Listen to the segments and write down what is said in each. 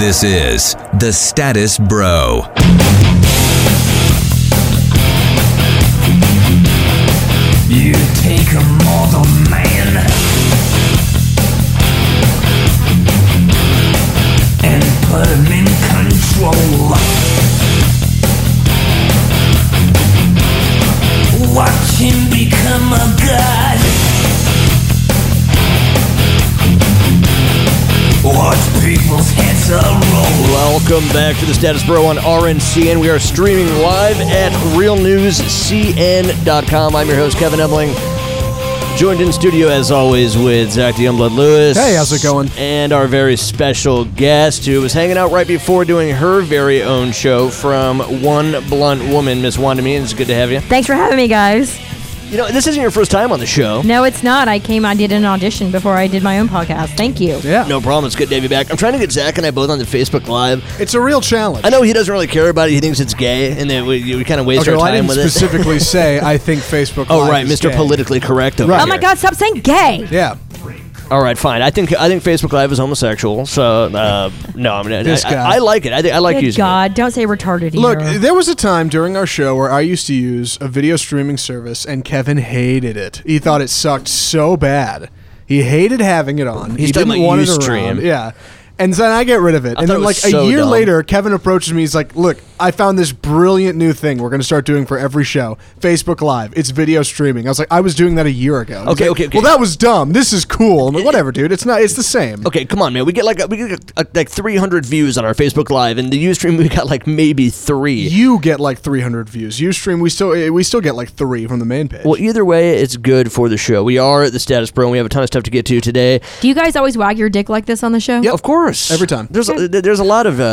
This is The Status Bro. You take a mortal man and put him in control. Watch him become a god. Watch people's heads roll. Welcome back to the Status Bro on RNCN. We are streaming live at realnewscn.com. I'm your host, Kevin Ebling. Joined in studio, as always, with Zach the Youngblood Lewis. Hey, how's it going? And our very special guest, who was hanging out right before doing her very own show from One Blunt Woman, Miss Wanda Means. Good to have you. Thanks for having me, guys. You know, this isn't your first time on the show. No, it's not. I did an audition before I did my own podcast. Thank you. Yeah. No problem. It's good to have you back. I'm trying to get Zach and I both on the Facebook Live. It's a real challenge. I know he doesn't really care about it. He thinks it's gay, and then we kind of waste our well, time with I it. didn't specifically say I think Facebook Oh, Live right. is Mr. gay. Politically Correct over Right. Oh my here. God, stop saying gay. Yeah. All right, fine. I think Facebook Live is homosexual. So no, I mean, This guy. I like it. I like Good using God, don't say retarded Look, here. there was a time during our show where I used to use a video streaming service, and Kevin hated it. He thought it sucked so bad. He hated having it on. He's he talking didn't about want it Ustream. around. Yeah. And then I get rid of it. I And thought then it like was a so year dumb. later, Kevin approaches me. He's like, look, I found this brilliant new thing we're going to start doing for every show. Facebook Live. It's video streaming. I was like, I was doing that a year ago. He's Okay, like, okay. Well, that was dumb. This is cool. I'm like, whatever, dude. It's not. It's the same. Okay, come on, man. We get like 300 views on our Facebook Live, and the Ustream we got like maybe 3. You get like 300 views. Ustream, we still get like 3 from the main page. Well, either way, it's good for the show. We are the Status Bro, and we have a ton of stuff to get to today. Do you guys always wag your dick like this on the show? Yep. Of course, Every time. There's a lot of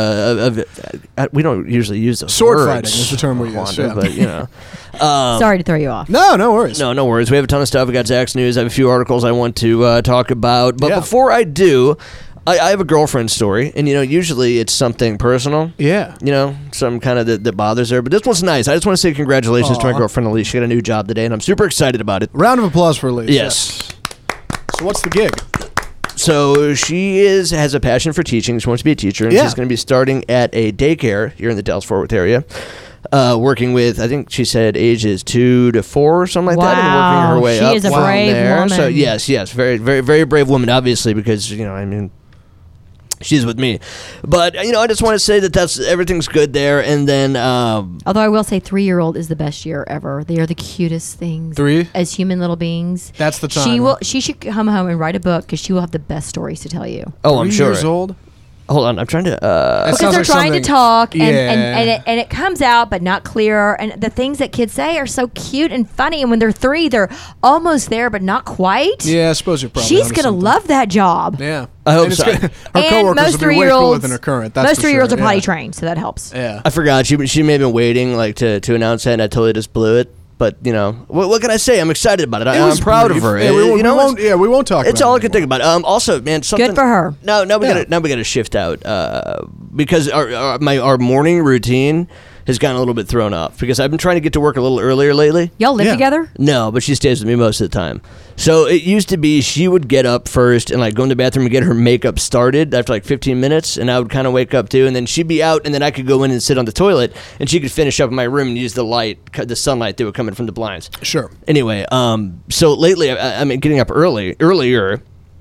we don't usually use those Sword words, fighting is the term we use, Wanda, yeah. but you know. Sorry to throw you off. No worries. No worries. We have a ton of stuff. We got Zach's news. I have a few articles I want to talk about. But Yeah. before I do, I have a girlfriend story. And, you know, usually it's something personal. Yeah. You know, some kind of that bothers her. But this one's nice. I just want to say congratulations to my Aw. girlfriend, Elise. She got a new job today, and I'm super excited about it. Round of applause for Elise. Yes. So what's the gig? So she has a passion for teaching. She wants to be a teacher, and Yeah. she's going to be starting at a daycare here in the Dallas-Fort Worth area. Working with, I think she said ages 2 to 4 or something like that, and working her Wow, way she up is a from brave there. woman. So yes, very, very, very brave woman, obviously, because you know, I mean, she's with me. But you know, I just want to say that everything's good there, and then Although I will say 3-year-old is the best year ever. They are the cutest things. 3? As human little beings. That's the time. She should come home and write a book because she will have the best stories to tell you. oh, I'm 3 sure. years old? Hold on, I'm trying to. That Because sounds they're like trying to something- talk, and, Yeah. and it comes out, but not clear. And the things that kids say are so cute and funny. And when they're 3, they're almost there, but not quite. Yeah, I suppose you're probably She's onto going to something. love that job. Yeah. I hope And it's so. gonna- her And coworkers most will be way cooler 3-year-olds, than her current. That's most for 3-year-olds sure. are potty Yeah. trained, so that helps. Yeah. I forgot. She may have been waiting like to announce it, and I totally just blew it. But you know, what can I say? I'm excited about it. It I'm was proud brief. of her. Yeah, we won't, you know, we won't talk it's about all it I can think about. Also, man, something Good for her. Now we Yeah. gotta shift out because our morning routine has gotten a little bit thrown off because I've been trying to get to work a little earlier lately. Y'all live Yeah. together? No, but she stays with me most of the time. So it used to be she would get up first and like go in the bathroom and get her makeup started after like 15 minutes, and I would kind of wake up too, and then she'd be out, and then I could go in and sit on the toilet, and she could finish up in my room and use the sunlight that would come in from the blinds. Sure. Anyway, so lately I mean getting up earlier.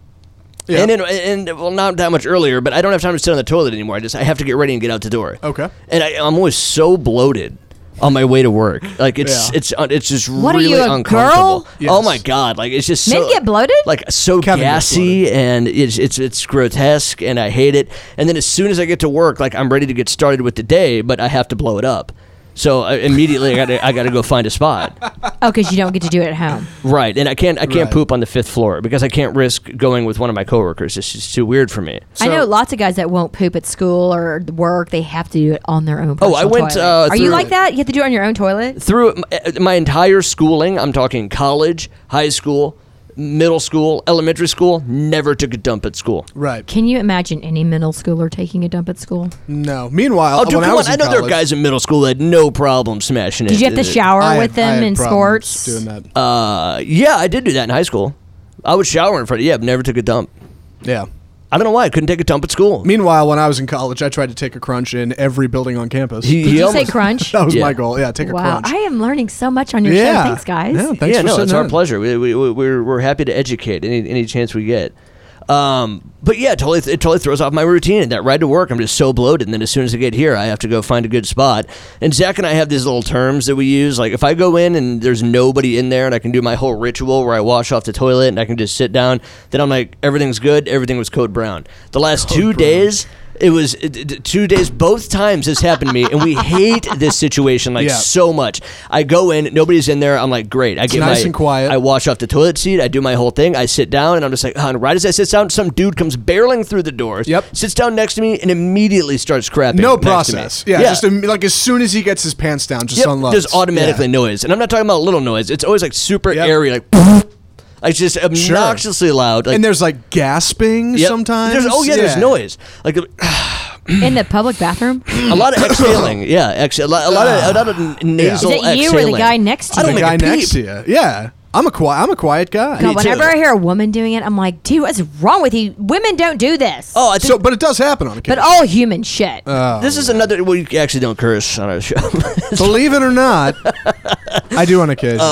Yeah. And well, not that much earlier, but I don't have time to sit on the toilet anymore. I have to get ready and get out the door. Okay. And I'm always so bloated on my way to work. Like it's just What are really you, a uncomfortable. girl? Yes. Oh my god! Like it's just Men so, get bloated? like so Kevin gets gassy, and it's grotesque, and I hate it. And then as soon as I get to work, like I'm ready to get started with the day, but I have to blow it up. So immediately I got to go find a spot. Oh, because you don't get to do it at home. Right, and I can't Right. poop on the 5th floor because I can't risk going with one of my coworkers. It's just too weird for me. I know lots of guys that won't poop at school or work. They have to do it on their own. Oh, I personal went, toilet. Are you through- like that? You have to do it on your own toilet? Through my entire schooling, I'm talking college, high school, middle school, elementary school, never took a dump at school. Right. Can you imagine any middle schooler taking a dump at school? No. Meanwhile, Oh, dude, when come I was on. I in know there are college- guys in middle school that had no problem smashing it. Did you have to shower I with had- I them had in problems sports? doing that. Yeah, I did do that in high school. I would shower in front of, never took a dump. Yeah. I don't know why I couldn't take a dump at school. Meanwhile, when I was in college, I tried to take a crunch in every building on campus. Did you say crunch? That was Yeah. my goal. Yeah, take a Wow, crunch. I am learning so much on your show. Thanks, guys. Yeah, thanks for no, sitting it's our in. pleasure. We're happy to educate any chance we get. But yeah, it totally throws off my routine. And that ride to work, I'm just so bloated. And then as soon as I get here, I have to go find a good spot. And Zach and I have these little terms that we use. Like if I go in and there's nobody in there and I can do my whole ritual where I wash off the toilet and I can just sit down, then I'm like, everything's good. Everything was code brown. The last 2 days, it was 2 days. Both times this happened to me, and we hate this situation so much. I go in, nobody's in there. I'm like, great. I get nice and quiet. I wash off the toilet seat. I do my whole thing. I sit down, and I'm just like, and right as I sit down, some dude comes barreling through the doors. Yep. Sits down next to me and immediately starts crapping. No next to me. process. Yeah, just like as soon as he gets his pants down, just unloads. Just automatically noise. And I'm not talking about little noise. It's always like super airy, like it's just obnoxiously loud. Like, And there's like gasping sometimes. There's noise. Like In the public bathroom? a lot of exhaling. Yeah, a lot of nasal Is that you or the exhaling. guy next to I you? don't The make guy a peep. next to you. Yeah. I'm a quiet guy. God, whenever I hear a woman doing it, I'm like, dude, what's wrong with you? Women don't do this. Oh, I think But it does happen on occasion. But all human shit. this is another. We actually don't curse on our show. Believe it or not, I do on occasion.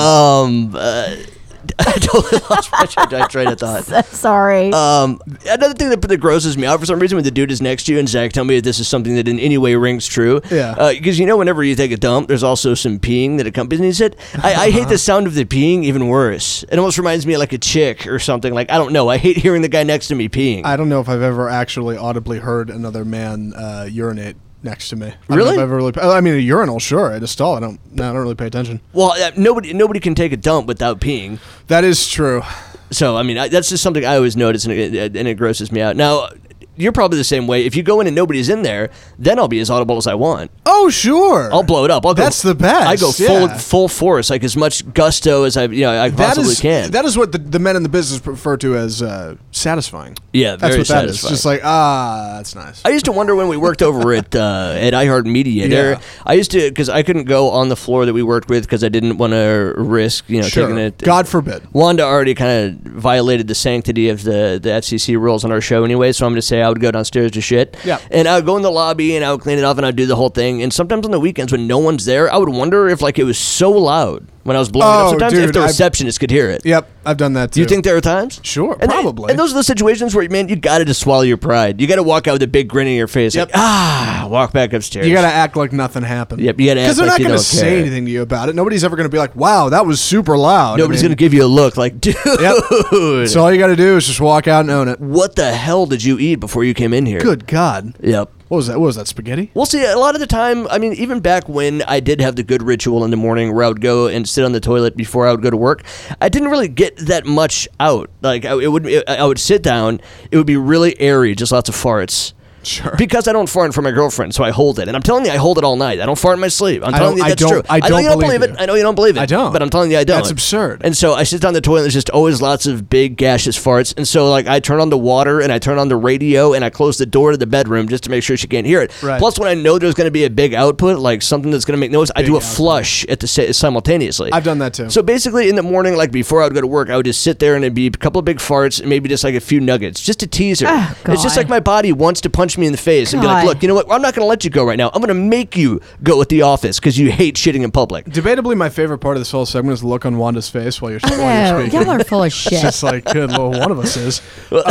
I totally lost my train of thought. Sorry. Another thing that grosses me out for some reason when the dude is next to you and Zach tell me that this is something that in any way rings true. Yeah. Because whenever you take a dump, there's also some peeing that accompanies it. I hate the sound of the peeing even worse. It almost reminds me of like a chick or something. Like, I don't know. I hate hearing the guy next to me peeing. I don't know if I've ever actually audibly heard another man urinate next to me. Really? I mean, a urinal, sure. At a stall, I don't really pay attention. Well, nobody can take a dump without peeing. That is true. So, I mean, that's just something I always notice, and it grosses me out. Now, you're probably the same way. If you go in and nobody's in there, then I'll be as audible as I want. Oh, sure. I'll blow it up. That's the best. I go full force, like as much gusto as I possibly can. That is what the men in the business refer to as satisfying. Yeah, that's very what that is. satisfying. Just like, that's nice. I used to wonder when we worked over at iHeartMedia. Yeah. I used to, because I couldn't go on the floor that we worked with because I didn't want to risk, taking it. God forbid. Wanda already kind of violated the sanctity of the FCC rules on our show anyway, so I'm going to say I would go downstairs to shit. Yeah. And I would go in the lobby and I would clean it off and I would do the whole thing. And sometimes on the weekends when no one's there, I would wonder if like it was so loud when I was blowing it up. Sometimes if the receptionist could hear it. Yep, I've done that too. Do you think there are times? Sure, And probably. and those are the situations where, man, you got to just swallow your pride. You got to walk out with a big grin on your face. Yep. Like, walk back upstairs. You got to act like nothing happened. Yep, you gotta act Because they're like not you going to don't say care. anything to you about it. Nobody's ever going to be like, wow, that was super loud. Nobody's going to give you a look like, dude. Yep. So all you got to do is just walk out and own it. What the hell did you eat before you came in here? Good God. Yep. What was that? What was that, spaghetti? Well, see, a lot of the time, I mean, even back when I did have the good ritual in the morning where I would go and sit on the toilet before I would go to work, I didn't really get that much out. Like, I would sit down, it would be really airy, just lots of farts. Sure. Because I don't fart in front of my girlfriend, so I hold it. And I'm telling you, I hold it all night. I don't fart in my sleep. I'm telling you that's true. I know don't you don't believe believe you. it. I know you don't believe it. I don't. But I'm telling you, I don't. That's absurd. And so I sit down the toilet, and there's just always lots of big, gaseous farts. And so, like, I turn on the water, and I turn on the radio, and I close the door to the bedroom just to make sure she can't hear it. Right. Plus, when I know there's going to be a big output, like something that's going to make noise, I do a output. flush at the simultaneously. I've done that too. So basically, in the morning, like before I would go to work, I would just sit there and it'd be a couple of big farts and maybe just like a few nuggets, just to tease her. Oh, It's just God. like my body wants to punch me in the face and be like, God. look, you know what? I'm not going to let you go right now. I'm going to make you go at the office because you hate shitting in public. Debatably, my favorite part of this whole segment is the look on Wanda's face while you're, I while know. you're speaking. Y'all are full of It's shit. just like, good, well, one of us is.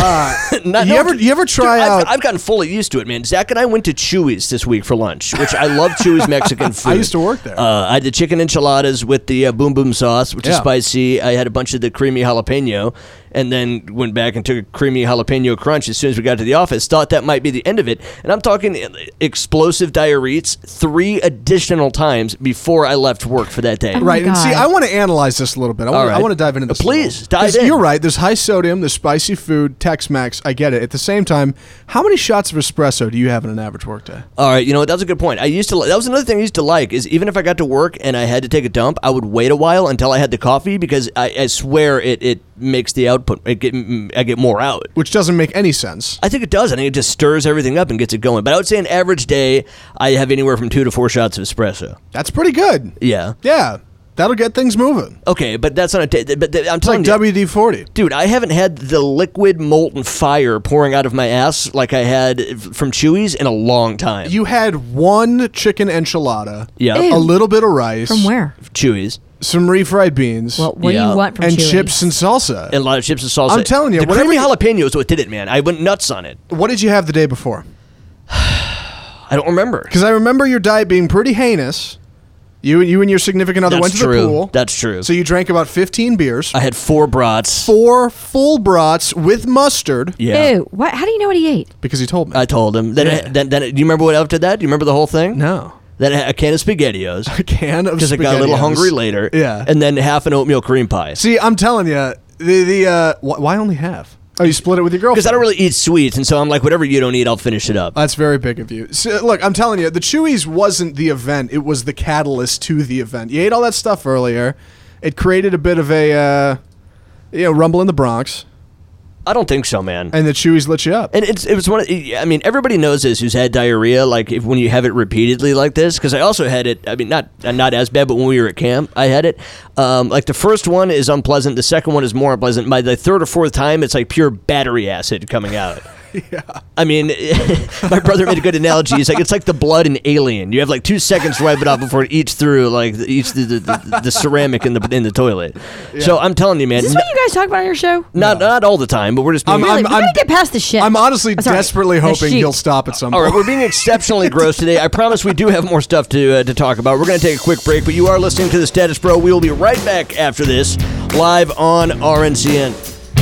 Not- You no, ever try dude, out? I've gotten fully used to it, man. Zach and I went to Chewy's this week for lunch, which I love Chewy's Mexican food. I used to work there. I had the chicken enchiladas with the boom boom sauce, which is Yeah. spicy. I had a bunch of the creamy jalapeno, and then went back and took a creamy jalapeno crunch as soon as we got to the office. Thought that might be the end of it, and I'm talking explosive diuretes 3 additional times before I left work for that day. Oh my Right, and see, God. I want to analyze this a little bit. I All right. want to dive into this. a Please, little. dive 'Cause in. You're right. There's high sodium. There's spicy food. Tex-Mex. I get it. At the same time, how many shots of espresso do you have in an average workday? All right, you know what? That's a good point. I used to. That was another thing I used to like. Is even if I got to work and I had to take a dump, I would wait a while until I had the coffee because I swear it makes the output. I get more out. Which doesn't make any sense. I think it does. I think it just stirs everything up and gets it going. But I would say an average day, I have anywhere from 2 to 4 shots of espresso. That's pretty good. Yeah. Yeah. That'll get things moving. Okay, but that's not a but I'm It's telling like you, WD-40. dude, I haven't had the liquid molten fire pouring out of my ass like I had from Chewy's in a long time. You had one chicken enchilada, Yeah. Ew. a little bit of rice, From where? Chewy's. some refried beans, Well, what do Yeah. you want from and Chewy's? chips and salsa. And a lot of chips and salsa. I'm telling you, the whatever creamy you- jalapeno is what did it, man. I went nuts on it. What did you have the day before? I don't remember. Because I remember your diet being pretty heinous. You and your significant other went That's to the true. pool. That's true. So you drank about 15 beers, I had 4 brats. 4 full brats with mustard, Yeah. Ew. What? How do you know what he ate? because he told me. I told him. Then, Yeah. then, do you remember what after that? Do you remember the whole thing? No. Then I had a can of SpaghettiOs A can of because I got a little SpaghettiOs. hungry later. Yeah. And then half an oatmeal cream pie. See, I'm telling you, why only half? Oh, you split it with your girlfriend? Because I don't really eat sweets, and so I'm like, whatever you don't eat, I'll finish it up. That's very big of you. So, look, I'm telling you, the Chewy's wasn't the event. It was the catalyst to the event. You ate all that stuff earlier. It created a bit of a, rumble in the Bronx, I don't think so, man. and the Chewy's lit you up. And it was one of, I mean, everybody knows this who's had diarrhea, like when you have it repeatedly like this, because I also had it, I mean, not as bad, but when we were at camp, I had it. Like the first one is unpleasant, the second one is more unpleasant. By the third or fourth time, it's like pure battery acid coming out. Yeah. I mean, my brother made a good analogy. He's like, it's like the blood in Alien. You have like 2 seconds to wipe it off before it eats through like the ceramic in the toilet. So I'm telling you, man, Is this what you guys talk about on your show? not all the time, but we're just being Really, we gotta get past the shit. I'm honestly Oh, sorry. desperately The hoping sheet. he'll stop at some All point. right, we're being exceptionally gross today. I promise we do have more stuff to talk about. We're going to take a quick break, but you are listening to The Status Bro. We will be right back after this, live on RNCN.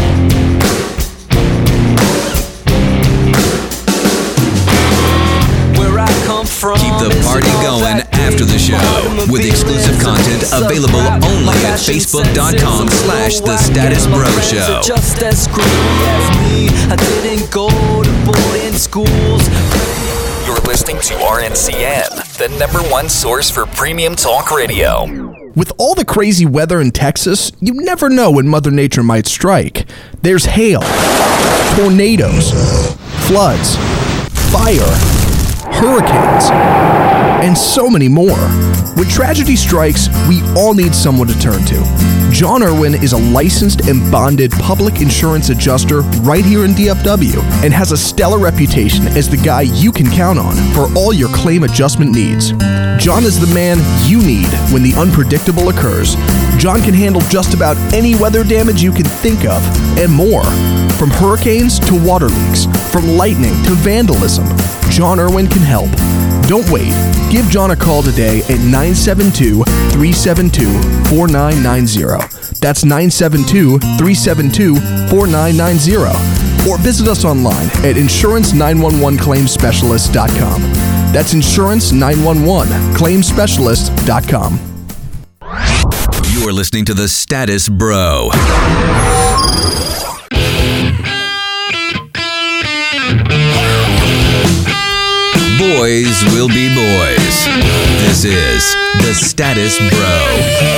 Keep the party going after the show with exclusive content available only at facebook.com/The Status Bro Show. Just as screwy as me. I didn't go to boarding schools. You're listening to RNCN, the #1 source for premium talk radio. With all the crazy weather in Texas, you never know when Mother Nature might strike. There's hail, tornadoes, floods, fire, hurricanes, and so many more. When tragedy strikes, we all need someone to turn to. John Irwin is a licensed and bonded public insurance adjuster right here in DFW and has a stellar reputation as the guy you can count on for all your claim adjustment needs. John is the man you need when the unpredictable occurs. John can handle just about any weather damage you can think of and more. From hurricanes to water leaks, from lightning to vandalism, John Irwin can help. Don't wait. Give John a call today at 972-372-4990. That's 972-372-4990. Or visit us online at insurance911claimspecialist.com. That's insurance911claimspecialist.com. You're listening to The Status Bro. Boys will be boys. This is The Status Bro.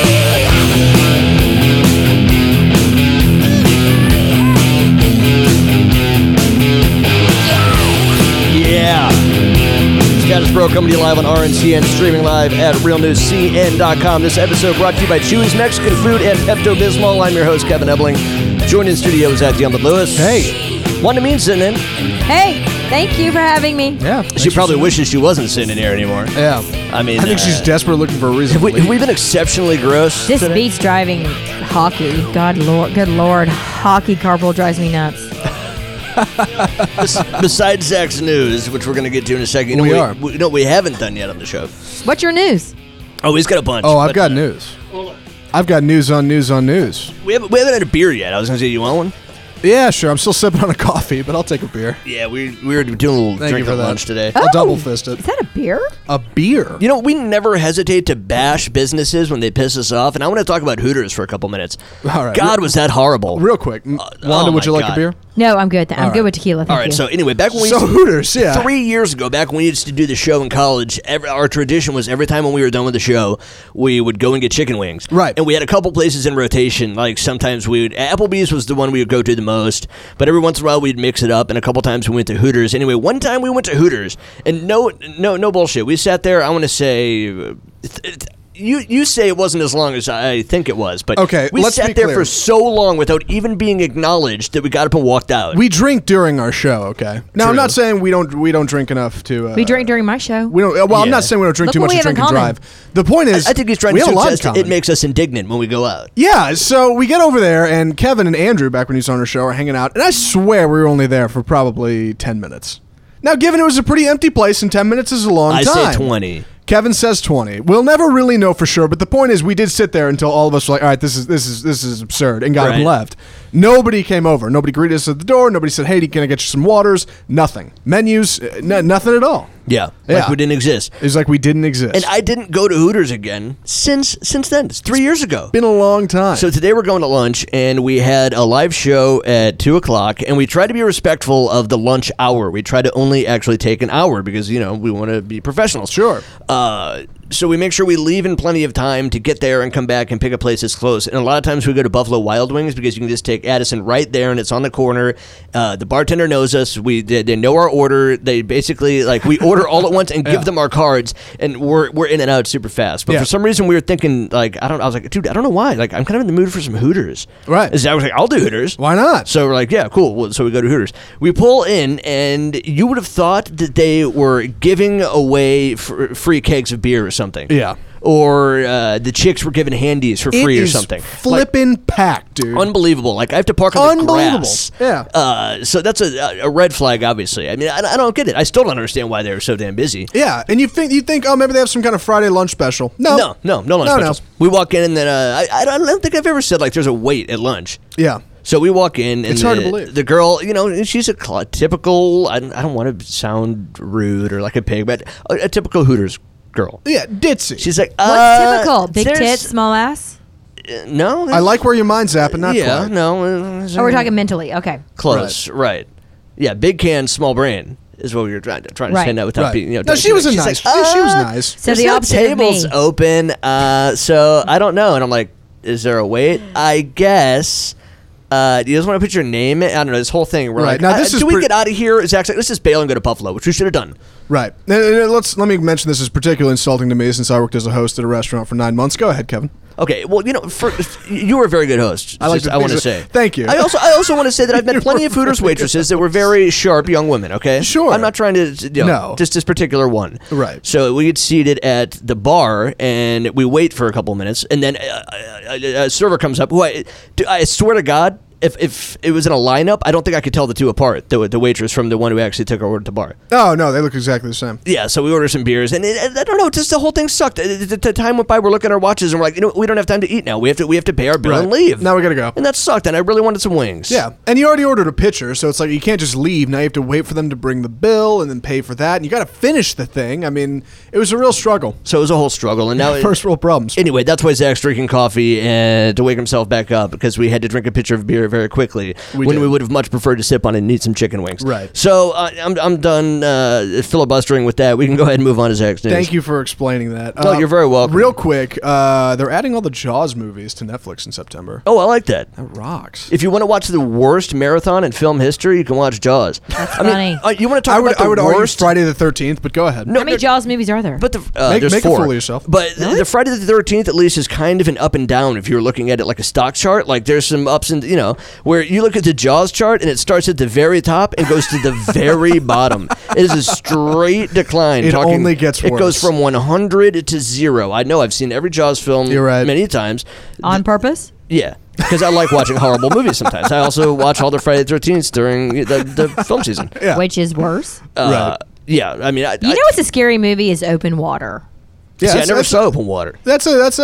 Yeah. Status Bro coming to you live on RNCN, streaming live at realnewscn.com. This episode brought to you by Chewy's Mexican Food and Pepto-Bismol. I'm your host, Kevin Ebling. Joining in studio is at Dion Lewis. Hey. Wanda Means sitting in. Hey, thank you for having me. Yeah. She probably wishes she wasn't sitting in here anymore. Yeah. I mean, I think she's desperate looking for a reason. Have to we leave. been exceptionally gross This today? beats driving hockey. Good lord, hockey carpool drives me nuts. Besides Zach's news, which we're going to get to in a second. You know, We are. No, we haven't done yet on the show. What's your news? Oh, he's got a bunch. Oh, I've but, got news. I've got news on news on news. We haven't had a beer yet. I was going to say, you want one? Yeah, sure. I'm still sipping on a coffee, but I'll take a beer. Yeah, we were doing a little Thank drink you for at that. lunch today. I'll double fist it. Is that a beer? A beer? You know, we never hesitate to bash businesses when they piss us off, and I want to talk about Hooters for a couple minutes. All right. God, was that horrible. Real quick. Wanda, oh would you my like God. a beer? No, I'm good. I'm All good right. with tequila. Thank All right, you. so anyway, back when we So used to, Hooters, yeah. 3 years ago, back when we used to do the show in college, our tradition was every time when we were done with the show, we would go and get chicken wings. Right. And we had a couple places in rotation. Like sometimes we would, Applebee's was the one we would go to the most, but every once in a while we'd mix it up, and a couple times we went to Hooters. Anyway, one time we went to Hooters, and no bullshit. We sat there, I want to say, you say it wasn't as long as I think it was, but Okay, we let's sat be there clear. for so long without even being acknowledged that we got up and walked out. We drink during our show, okay? Now, True. I'm not saying we don't drink enough to... We drink during my show. We don't. Well, I'm Yeah. not saying we don't drink Look too what much we to have in drink and common. drive. The point is, I think he's trying we to have a lot in suggest common. it makes us indignant when we go out. Yeah, so we get over there, and Kevin and Andrew, back when he was on our show, are hanging out, and I swear we were only there for probably 10 minutes. Now, given it was a pretty empty place, and 10 minutes is a long I time. say 20. Kevin says 20. We'll never really know for sure, but the point is we did sit there until all of us were like, all right, this is absurd, and got up and Right. left. Nobody came over. Nobody greeted us at the door. Nobody said, hey, can I get you some waters? Nothing. Menus, nothing at all. Yeah, Yeah. like we didn't exist. It's like we didn't exist. And I didn't go to Hooters again since then. It's 3 years ago. been a long time. So today we're going to lunch, and we had a live show at 2 o'clock, and we try to be respectful of the lunch hour. We try to only actually take an hour because, you know, we want to be professionals. Sure. So we make sure we leave in plenty of time to get there and come back and pick a place that's close. And a lot of times we go to Buffalo Wild Wings because you can just take Addison right there, and it's on the corner. The bartender knows us. They know our order. They basically, like, we order all at once and give them our cards, and we're in and out super fast. But Yeah. for some reason we were thinking, like, I was like, dude, I don't know why. Like, I'm kind of in the mood for some Hooters. Right. I was like, I'll do Hooters. Why not? So we're like, yeah, cool. Well, so we go to Hooters. We pull in, and you would have thought that they were giving away free kegs of beer or something. Yeah. Or the chicks were giving handies for free It or is something. flipping packed, dude. Unbelievable. Like, I have to park on the Unbelievable. grass. Yeah. So that's a red flag, obviously. I mean, I don't get it. I still don't understand why they were so damn busy. Yeah, and you think, oh, maybe they have some kind of Friday lunch special. No No lunch specials. We walk in, and then I don't think I've ever said, like, there's a wait at lunch. Yeah. So we walk in, and It's hard to believe. the girl, you know, she's a typical, I don't want to sound rude or like a pig, but a typical Hooters girl. Yeah, ditzy. She's like, What's typical? Big there's- tits, small ass? No. I like where your mind's at, but not yeah, quite. no. Oh, we're talking mentally. Okay. Close, right. Yeah, big can, small brain is what we were trying to Right. say that without Right. being, you know. No, she was a she's nice. like, she was nice. So there's the no opposite of tables me. open, so I don't know. And I'm like, is there a wait? I guess. You just want to put your name in? I don't know, this whole thing. We're Right. like, Now, this is do we pre- get out of here? Zach's like, let's just bail and go to Buffalo, which we should have done. Right. Let me mention this is particularly insulting to me since I worked as a host at a restaurant for 9 months. Go ahead, Kevin. Okay, well, you know, you were a very good host. I like just- to I want to think say. so. Thank you. I also want to say that I've met plenty of Hooters waitresses that were very sharp young women. Okay, Sure. I'm not trying to. You know, No. just this particular one. Right. So we get seated at the bar and we wait for a couple of minutes, and then a server comes up. Who I swear to God, if it was in a lineup, I don't think I could tell the two apart. The waitress from the one who actually took our order to the bar. Oh, no, they look exactly the same. Yeah, so we ordered some beers, and I don't know, just the whole thing sucked. The time went by, we're looking at our watches, and we're like, you know, we don't have time to eat now. We have to pay our bill and leave. Now we gotta go. And that sucked, and I really wanted some wings. Yeah, and you already ordered a pitcher, so it's like you can't just leave. Now you have to wait for them to bring the bill and then pay for that, and you got to finish the thing. I mean, it was a real struggle. So it was a whole struggle, and now First world problems. Anyway, that's why Zach's drinking coffee and to wake himself back up, because we had to drink a pitcher of beer very quickly We when did. we would have much preferred to sip on and eat some chicken wings. Right. So I'm done filibustering with that. We can go ahead and move on to Zach's news. Thank you for explaining that. No, you're very welcome. Real quick, they're adding all the Jaws movies to Netflix in September. Oh, I like that. That rocks. If you want to watch the worst marathon in film history, you can watch Jaws. That's funny. You want to talk I would, about the I would argue worst? Friday the 13th, but go ahead. No, How many Jaws movies are there? But Make there's a 4. fool of yourself. But the Friday the 13th, at least, is kind of an up and down if you're looking at it like a stock chart. Like, there's some ups and, where you look at the Jaws chart and it starts at the very top and goes to the very bottom. It is a straight decline. It only gets It goes worse. from 100 to 0. I know. I've seen every Jaws film You're right. many times. On purpose? Yeah. Because I like watching horrible movies sometimes. I also watch all the Friday the 13th during the film season. Yeah. Which is worse? Right. Yeah, I mean, You know what's a scary movie is Open Water. Yeah, see, I that's- never that's- saw Open Water. That's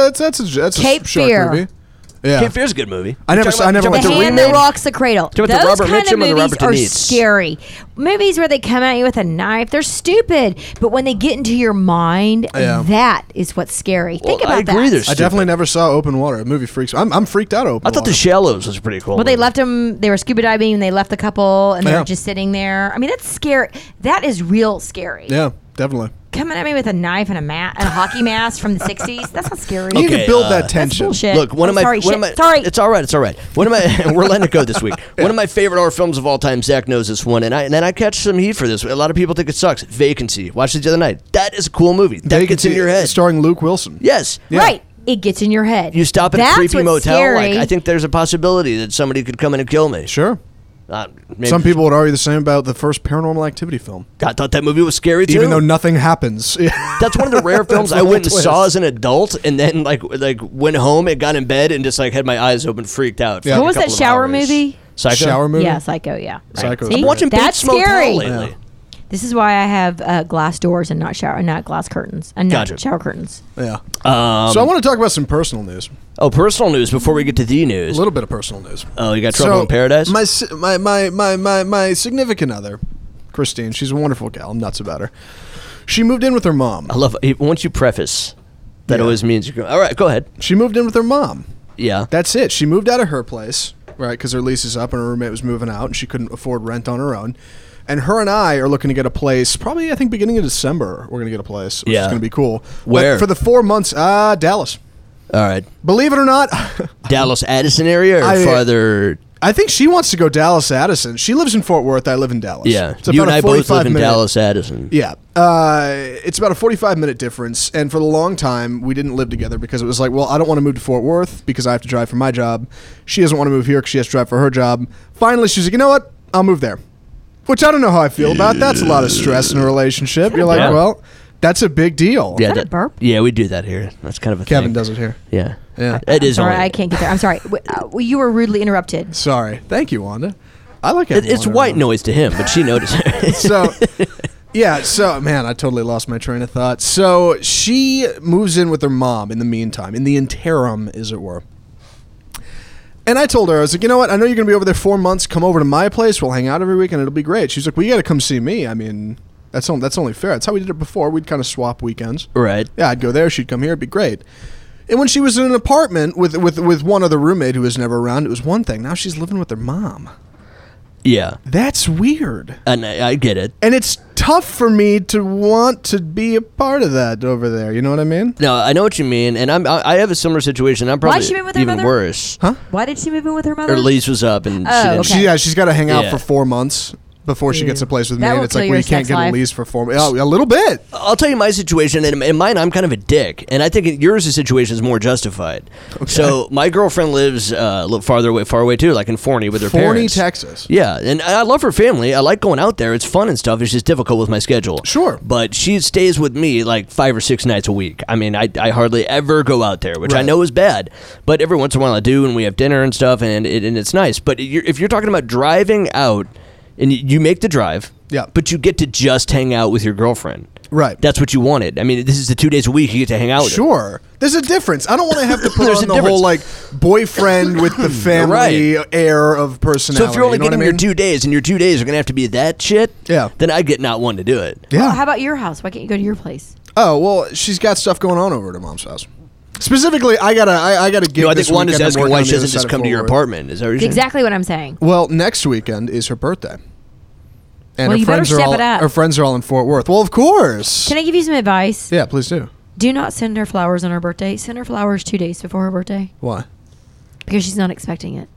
a Cape shark Fear. movie. Yeah. Cape Fear's a good movie. I never saw- I never Talking went The about to Hand remake? That Rocks the Cradle. Talking about Those the Robert kind of Mitchum or the movies Robert are Deniz? scary. Movies where they come at you with a knife, they're stupid. But when they get into your mind, Yeah. that is what's scary. Think Well, about I agree. that. They're I stupid. definitely never saw Open Water. The movie freaks. I'm freaked out. Of Open I thought Water. The Shallows was pretty cool. Well, they left them. They were scuba diving, and they left the couple, and they Yeah. were just sitting there. I mean, that's scary. That is real scary. Yeah, definitely. coming at me with a knife and a hockey mask from the 60s. That's not scary. You need Okay, to build that That's tension. bullshit. Look, one of my sorry. Sorry. It's all right. It's all right. One of my we're letting it go this week. One of my favorite horror films of all time. Zach knows this one, and then I catch some heat for this. A lot of people think it sucks. Vacancy. Watched it the other night. That is a cool movie. That gets in your head. Starring Luke Wilson. Yes. Right. It gets in your head. You stop at That's a creepy what's motel. scary. Like I think there's a possibility that somebody could come in and kill me. Sure. Maybe- Some people would argue the same about the first Paranormal Activity film. I thought that movie was scary too. Even though nothing happens. That's one of the rare films That's I the went and whole saw twist. as an adult, and then like went home and got in bed and just like had my eyes open, freaked out. for, Yeah. like, What a was that couple of shower hours. movie? Psycho. Shower movie? Yeah, Psycho. Yeah. Psycho's See? great. I'm watching That's Bates Motel scary. lately. Yeah. This is why I have glass doors and not glass curtains and not Gotcha. shower curtains. Yeah. So I want to talk about some personal news. Oh, personal news before we get to the A news. little bit of personal news. Oh, you got Trouble in Paradise? My significant other, Christine, she's a wonderful gal. I'm nuts about her. She moved in with her mom. I love once you preface, that Yeah. always means you're going. All right, go ahead. She moved in with her mom. Yeah. That's it. She moved out of her place, right, because her lease is up and her roommate was moving out and she couldn't afford rent on her own. And her and I are looking to get a place, probably, I think, beginning of December, we're going to get a place, which is Yeah. going to be cool. Where? But for the 4 months, Dallas. All right. Believe it or not, Dallas Addison area or I- farther? I think she wants to go Dallas Addison. She lives in Fort Worth. I live in Dallas. Yeah. It's You about and a I both live in 45-minute Dallas Addison. Yeah. It's about a 45-minute difference. And for a long time, we didn't live together because it was like, well, I don't want to move to Fort Worth because I have to drive for my job. She doesn't want to move here because she has to drive for her job. Finally, she's like, you know what? I'll move there. Which I don't know how I feel about. That's a lot of stress in a relationship. You're like, Yeah. well, that's a big deal. Yeah, that a burp? Yeah, we do that here. That's kind of a Kevin thing. does it here. Yeah. Yeah. It is Sorry, only. I can't get there. I'm sorry. You were rudely interrupted. Sorry. Thank you, Wanda. I like it. It's white noise to him, but she noticed it. So, yeah, so, man, I totally lost my train of thought. So, she moves in with her mom in the meantime, in the interim, as it were. And I told her, I was like, you know what? I know you're going to be over there 4 months. Come over to my place. We'll hang out every week, and it'll be great. She's like, well, you got to come see me. I mean, that's only fair. That's how we did it before. We'd kind of swap weekends. Right. Yeah, I'd go there. She'd come here. It'd be great. And when she was in an apartment with one other roommate who was never around, it was one thing. Now she's living with her mom. Yeah. That's weird. And I get it. And it's tough for me to want to be a part of that over there. You know what I mean? No, I know what you mean, and I have a similar situation. I'm probably Why'd she move with her even mother? worse. Why did she move in with her mother? Her lease was up, and Oh, she didn't. okay. She's got to hang out Yeah. for 4 months before she gets a place with me. That And will it's like, kill well, your you can't sex get a life. lease for 4 months. Oh, a little bit. I'll tell you my situation, and in mine, I'm kind of a dick, and I think yours' situation is more justified. So my girlfriend lives a little far away too, like in Forney with her Forney, parents. Texas. Yeah, and I love her family. I like going out there. It's fun and stuff. It's just difficult with my schedule. Sure. But she stays with me like 5 or 6 nights a week. I mean, I hardly ever go out there, which I Right. know is bad. But every once in a while I do, and we have dinner and stuff, and it's nice. But if you're talking about driving out, and you make the drive, Yeah. but you get to just hang out with your girlfriend. Right. That's what you wanted. I mean, this is the 2 days a week you get to hang out with her. Sure. There's a difference. I don't want to have to put There's on a the difference. whole, like, boyfriend with the family air of personality. So if you're only you know what getting I your mean? 2 days, and your 2 days are going to have to be that shit, Yeah. then I get not one to do it. Yeah. Well, how about your house? Why can't you go to your place? Oh, well, she's got stuff going on over at her mom's house. Specifically, I gotta get. I think Wanda's asking why she doesn't just come to your apartment. Is that what you're That's saying? exactly what I'm saying. Well, next weekend is her birthday. And Well, her you better friends are step all it up. her friends are all in Fort Worth. Well, of course. Can I give you some advice? Yeah, please do. Do not send her flowers on her birthday. Send her flowers 2 days before her birthday Why? because she's not expecting it.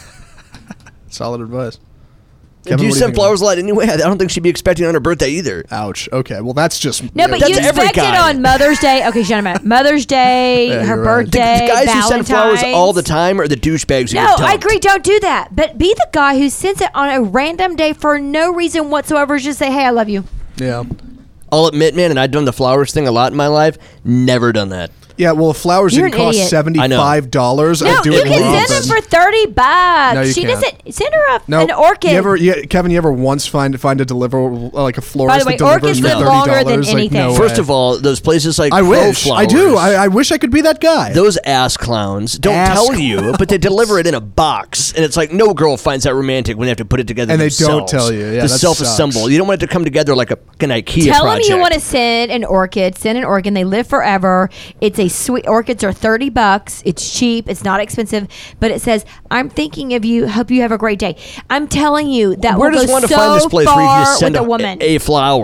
Solid advice. Do Kevin, you what do send think flowers a lot anyway? I don't think she'd be expecting on her birthday either. Ouch. Okay. Well, that's just No, but That's you every expect it guy. on Mother's Day. Okay, shut up. Mother's Day, Yeah, her you're right. birthday, The guys who send flowers Valentine's. all the time are the douchebags who No, get dumped. I agree. Don't do that. But be the guy who sends it on a random day for no reason whatsoever. Just say, "Hey, I love you." Yeah. I'll admit, man, and I've done the flowers thing a lot in my life. Never done that. Yeah. Well, if flowers You're didn't an cost idiot. $75, No, I'd do you it more can send often. them for $30. No, you she can't. doesn't send her No, an orchid. Kevin? You ever once find a deliver like a florist By the way, that delivers orchids for live $30? longer than Like, anything. no First way. of all, those places like I Pro wish. Flowers, I do. I wish I could be that guy. those ass clowns don't Ass tell you, but they deliver it in a box, and it's like no girl finds that romantic when they have to put it together. And they themselves. don't tell you. Yeah, to that self-assemble. sucks. You don't want it to come together like an IKEA Tell project. them you want to send an orchid. Send an orchid. They live forever. It's a sweet. Orchids are $30. It's cheap. It's not expensive. But it says, "I'm thinking of you. Hope you have a great day." I'm telling you that Where will does go one to so find this place where you can far just send with a woman. a flower?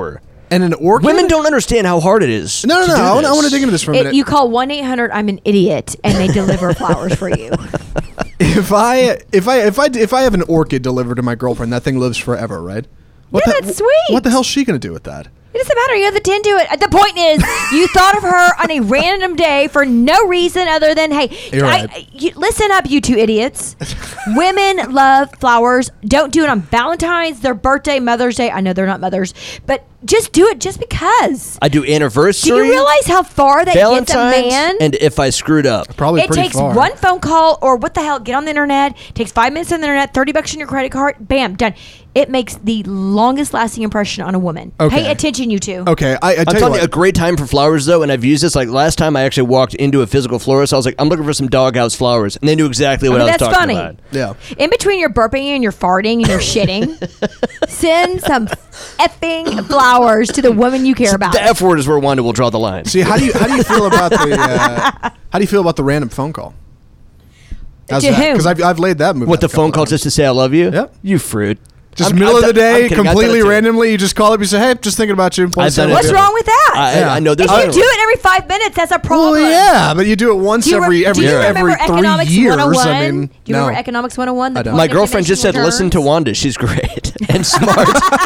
And an orchid? Women don't understand how hard it is. No. to do I want to this. dig into this for a minute. You call 1-800 I'm an idiot, and they deliver flowers for you. If I have an orchid delivered to my girlfriend, that thing lives forever, right? That's sweet. What the hell's she going to do with that? It doesn't matter. You have the 10 to it. The point is, you thought of her on a random day for no reason other than, hey, You're right. listen up, you two idiots. Women love flowers. Don't do it on Valentine's, their birthday, Mother's Day. I know they're not mothers, but just do it just because. I do anniversary. Do you realize how far that gets a Valentine's, man? and if I screwed up. Probably It pretty takes far. one phone call or what the hell, get on the internet, takes 5 minutes on the internet, $30 on your credit card, bam, done. It makes the longest lasting impression on a woman. Okay. Pay attention, you two. Okay, I I'm tell you telling you, a what. great time for flowers, though, and I've used this. Like, last time I actually walked into a physical florist, I was like, I'm looking for some doghouse flowers, and they knew exactly what I was That's talking funny. about. Yeah. In between your burping and your farting and your shitting, send some effing flowers to the woman you care about. The F word is where Wanda will draw the line. See, how do you feel about the random phone call? How's To that? whom? Because I've laid that move. What, out the a couple phone call times. just to say I love you? Yep. You fruit. Just I'm- middle I've of the done- I'm day, kidding, I've done completely it too. randomly, you just call up, you say, hey, just thinking about you. I've done it What's too. wrong with that? I know. There's If you do it every 5 minutes, that's a problem. Well, yeah, but you do it once Do you every remember 3 Economics years. 101? I mean, Do you remember Economics 101? I don't. My girlfriend just said, listen to Wanda. She's great and smart.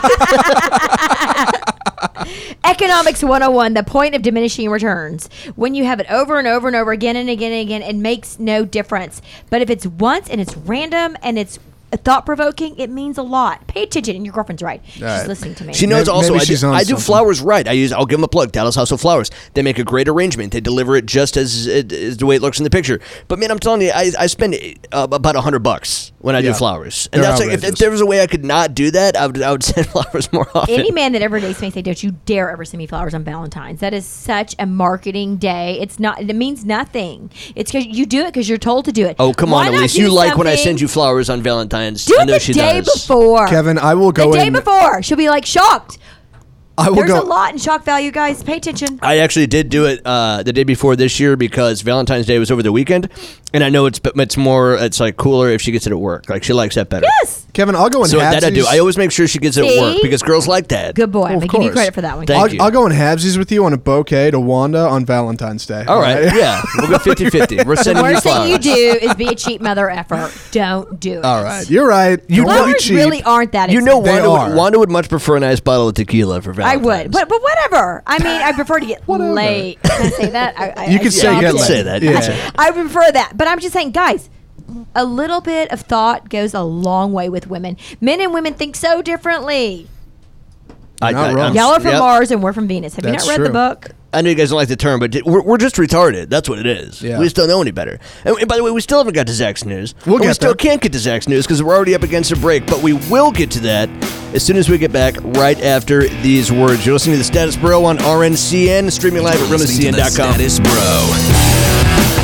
Economics 101, the point of diminishing returns. When you have it over and over and over again and again and again, it makes no difference. But if it's once and it's random and it's thought-provoking, it means a lot. Pay attention, and your girlfriend's right. She's right. listening to me. She knows Maybe also she's on I do something. flowers right. I'll give them a plug. Dallas House of Flowers. They make a great arrangement. They deliver it just as the way it looks in the picture. But man, I'm telling you, I spend about $100 when I do Yeah. flowers, and They're that's like if outrageous. there was a way I could not do that, I would send flowers more often. Any man that ever dates me say, "Don't you dare ever send me flowers on Valentine's." That is such a marketing day. It's not. It means nothing. It's because you do it because you're told to do it. Oh come Why on, not Elise! do You like when I something- send you flowers on Valentine's? Do I it know the she day does. before. Kevin, I will go the day in. before. She'll be like shocked. I will There's go. a lot in shock value, guys. Pay attention. I actually did do it the day before this year because Valentine's Day was over the weekend, and I know it's like cooler if she gets it at work. Like she likes that better. Yes. Kevin, I'll go in So that I do. halvesies. I always make sure she gets it at work See? because girls like that. Good boy. Well, I'm of giving you course. credit for that one. Thank you. I'll go in halvesies with you on a bouquet to Wanda on Valentine's Day. All right, yeah, we'll go 50-50. We're The sending you worst thing flowers. you do is be a cheap mother effer. Don't do it. All right. You're right. You Don't know- be Flowers cheap. really aren't that You know, expensive. They Wanda are. Wanda would much prefer a nice bottle of tequila for I Valentine's. would, but whatever. I mean, I prefer to get Whatever. late. Can I say that? You can say you get can laid. say that. You Yeah. can say that. I prefer that. But I'm just saying, guys, a little bit of thought goes a long way with women. Men and women think so differently. Not wrong. Y'all are from yep. Mars and we're from Venus. Have That's you not read the true. book? I know you guys don't like the term, but we're just retarded. That's what it is. Yeah. We just don't know any better. And by the way, we still haven't got to Zach's news. We'll But we get still there. can't get to Zach's news because we're already up against a break. But we will get to that as soon as we get back right after these words. You're listening to The Status Bro on RNCN, streaming live at Listening to the realnesscn.com. Status Bro.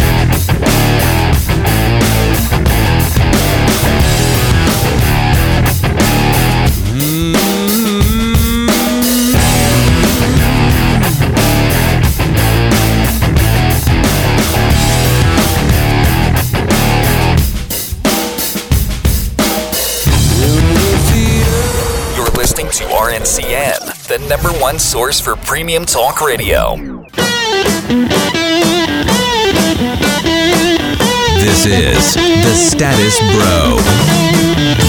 You're listening to RNCN, the #1 source for premium talk radio. This is The Status Bro.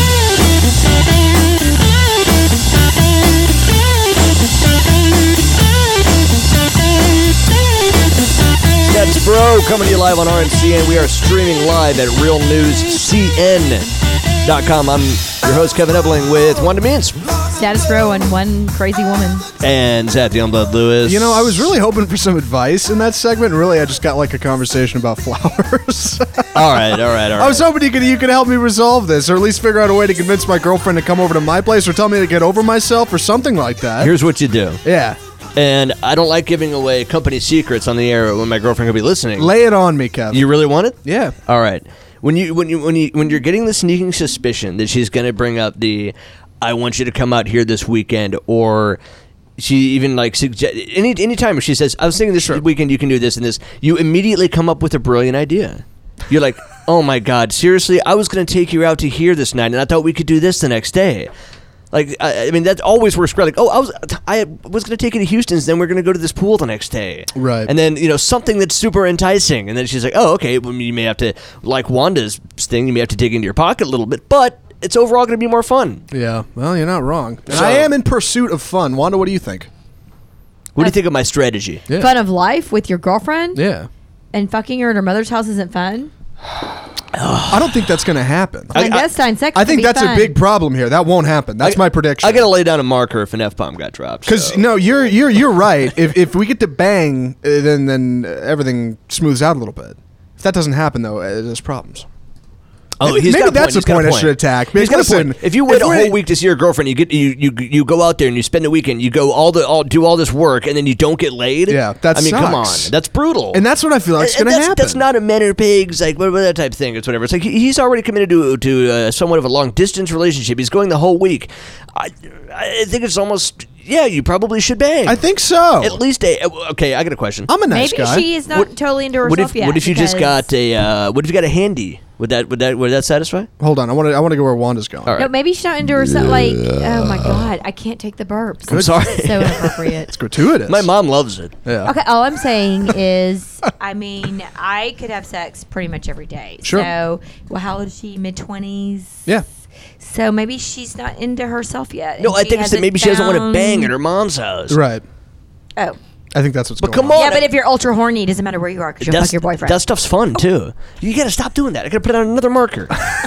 Status Bro coming to you live on RNCN. We are streaming live at realnewscn.com. I'm your host, Kevin Ebling, with Wanda Means Status Bro and one crazy woman. and Zach the Youngblood Lewis. You know, I was really hoping for some advice in that segment. Really, I just got like a conversation about flowers. All right. I was hoping you could help me resolve this, or at least figure out a way to convince my girlfriend to come over to my place, or tell me to get over myself, or something like that. Here's what you do. Yeah, And I don't like giving away company secrets on the air when my girlfriend could be listening. lay it on me, Kev. You really want it? Yeah. All right. When you're getting the sneaking suspicion that she's going to bring up the "I want you to come out here this weekend," or she even like suggest any time she says, "I was thinking this weekend you can do this and this," you immediately come up with a brilliant idea. You're like, "Oh my God, seriously? I was going to take you out to here this night, and I thought we could do this the next day." Like, I mean, that always works great. Like, oh, I was going to take you to Houston's, then we're going to go to this pool the next day. Right. And then, something that's super enticing. And then she's like, oh, okay, well, you may have to, like Wanda's thing, you may have to dig into your pocket a little bit, but it's overall going to be more fun. Yeah, well, you're not wrong. And I am in pursuit of fun. Wanda, what do you think? What do you think of my strategy? Yeah. Fun of life with your girlfriend? Yeah. And fucking her at her mother's house isn't fun? I don't think that's going to happen. Clandestine sex I can think be that's fun. a big problem here. That won't happen. That's my prediction. I got to lay down a marker if an F-bomb got dropped. Because no, you're right. If we get to bang, then everything smooths out a little bit. If that doesn't happen, though, there's problems. Oh, maybe that's the point I should attack. He's got a point. If you wait a whole week to see your girlfriend, you go out there and you spend a weekend, you go do all this work, and then you don't get laid. Yeah, that I mean, come on, sucks. that's brutal. And that's what I feel like is going to happen. That's not a men are pigs, like what that type of thing. It's whatever. It's like he's already committed to somewhat of a long distance relationship. He's going the whole week. I think it's almost. Yeah, you probably should bang. I think so. At least okay. I got a question. I'm a nice Maybe guy. she is not totally into herself yet. What if you just because- got a? What if you got a handy? Would that satisfy? Hold on, I want to go where Wanda's going. All right. No, maybe she's not into herself. Like, oh my god, I can't take the burps. I'm sorry. So inappropriate. It's gratuitous. My mom loves it. Yeah. Okay, all I'm saying is, I mean, I could have sex pretty much every day. Sure. So, well, how old is she? Mid-20s? Yeah. So maybe she's not into herself yet. No, and I think it's that maybe she doesn't want to found- bang at her mom's house. Right. Oh. I think that's what's But going come on. on. Yeah, but if you're ultra horny, it doesn't matter where you are because you'll fuck your boyfriend. That stuff's fun too. You got to stop doing that. I got to put on another marker.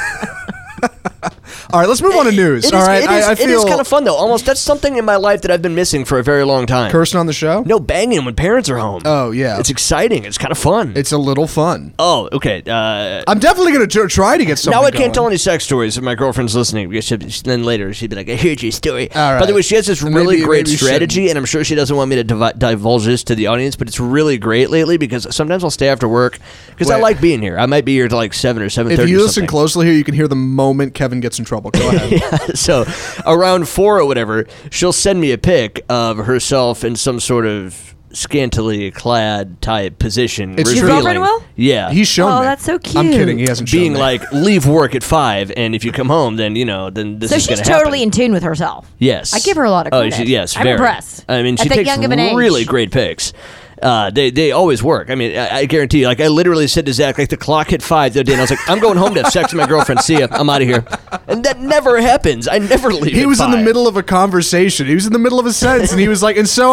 All right, let's move on to news. It All is- right, it is feel kind of fun though. Almost that's something in my life that I've been missing for a very long time. cursing on the show. No banging when parents are home. Oh, yeah. it's exciting. It's kind of fun. It's a little fun. Oh, okay. I'm definitely going to try to get something. Now I can't going. tell any sex stories if my girlfriend's listening. Because then later she'd be like, "I heard your story." All right. By the way, she has this Then really maybe- great maybe you strategy, shouldn't. and I'm sure she doesn't want me to divulge this to the audience, but it's really great lately because sometimes I'll stay after work because I Wait. like being here. I might be here till like 7 or 7:30. If you or listen something. closely here, you can hear the moment Kevin gets in trouble. Go ahead. So around 4 or whatever, she'll send me a pic of herself in some sort of scantily clad type position. It's Your revealing- girlfriend will? Yeah. He's shown Oh, me. that's so cute. I'm kidding. He hasn't shown being me. like, leave work at 5, and if you come home, then then this So is going she's to happen. totally in tune with herself. Yes, I give her a lot of credit. Yes, I'm very. impressed. I mean, she At that takes young of an age. really great pics. They always work. I mean, I guarantee you. Like, I literally said to Zach, like, the clock hit 5 the other day, and I was like, I'm going home to have sex with my girlfriend. See ya. I'm out of here. And that never happens. I never leave. He at was in the 5. middle of a conversation. He was in the middle of a sentence, and he was like, and so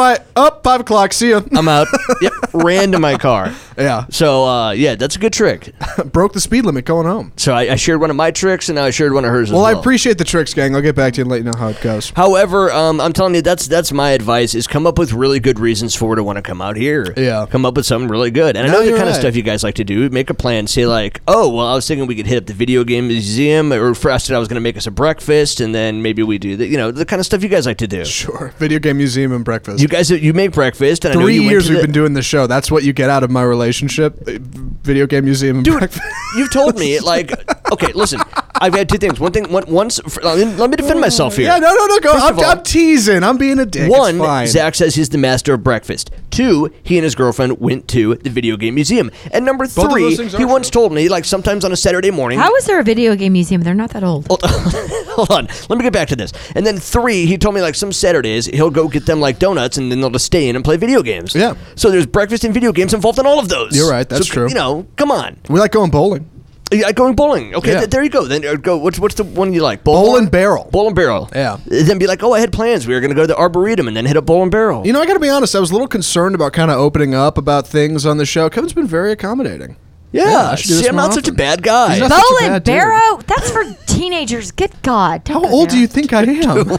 5 o'clock, see ya. I'm out. Yep, ran to my car. Yeah. So, yeah, that's a good trick. Broke the speed limit going home. So I shared one of my tricks, and now I shared one of hers Well, as I well. appreciate the tricks, gang. I'll get back to you and let you know how it goes. However, I'm telling you, that's my advice: is come up with really good reasons for her to want to come out here. Yeah. come up with something really good. And I No, know the you're kind of right. stuff you guys like to do. Make a plan. Say like, oh, well, I was thinking we could hit up the video game museum, or first I was going to make us a breakfast, and then maybe we do the kind of stuff you guys like to do. Sure. Video game museum and breakfast. You guys, you make breakfast, and I know 3 you went years to we've the- been doing the show. That's what you get out of my relationship. Video game museum and Dude, breakfast. you've told me like, okay, listen, I've had two things. One thing, once, let me defend myself here. Yeah, no, go. First of all, I'm teasing. I'm being a dick. One, it's fine. Zach says he's the master of breakfast. Two, he and his girlfriend went to the video game museum. And number Both of three, those things are he once true. told me, like sometimes on a Saturday morning. How is there a video game museum? They're not that old. Hold on, let me get back to this. And then three, he told me like some Saturdays he'll go get them like donuts, and then they'll just stay in and play video games. Yeah. So there's breakfast and video games involved in all of those. You're right, that's So, true. You know, come on. We like going bowling. Yeah, going bowling. Okay, Yeah. there you go. Then go. What's the one you like? Bowl and barrel. Bowl and barrel. Yeah. Then be like, oh, I had plans. We were going to go to the Arboretum and then hit a bowl and barrel. You know, I got to be honest. I was a little concerned about kind of opening up about things on the show. Kevin's been very accommodating. yeah. I should do this See, I'm more not such a often. bad guy. He's not such a Bowl bad and dude. Barrow? That's for teenagers. Good God. Don't How go old do there. you think I am?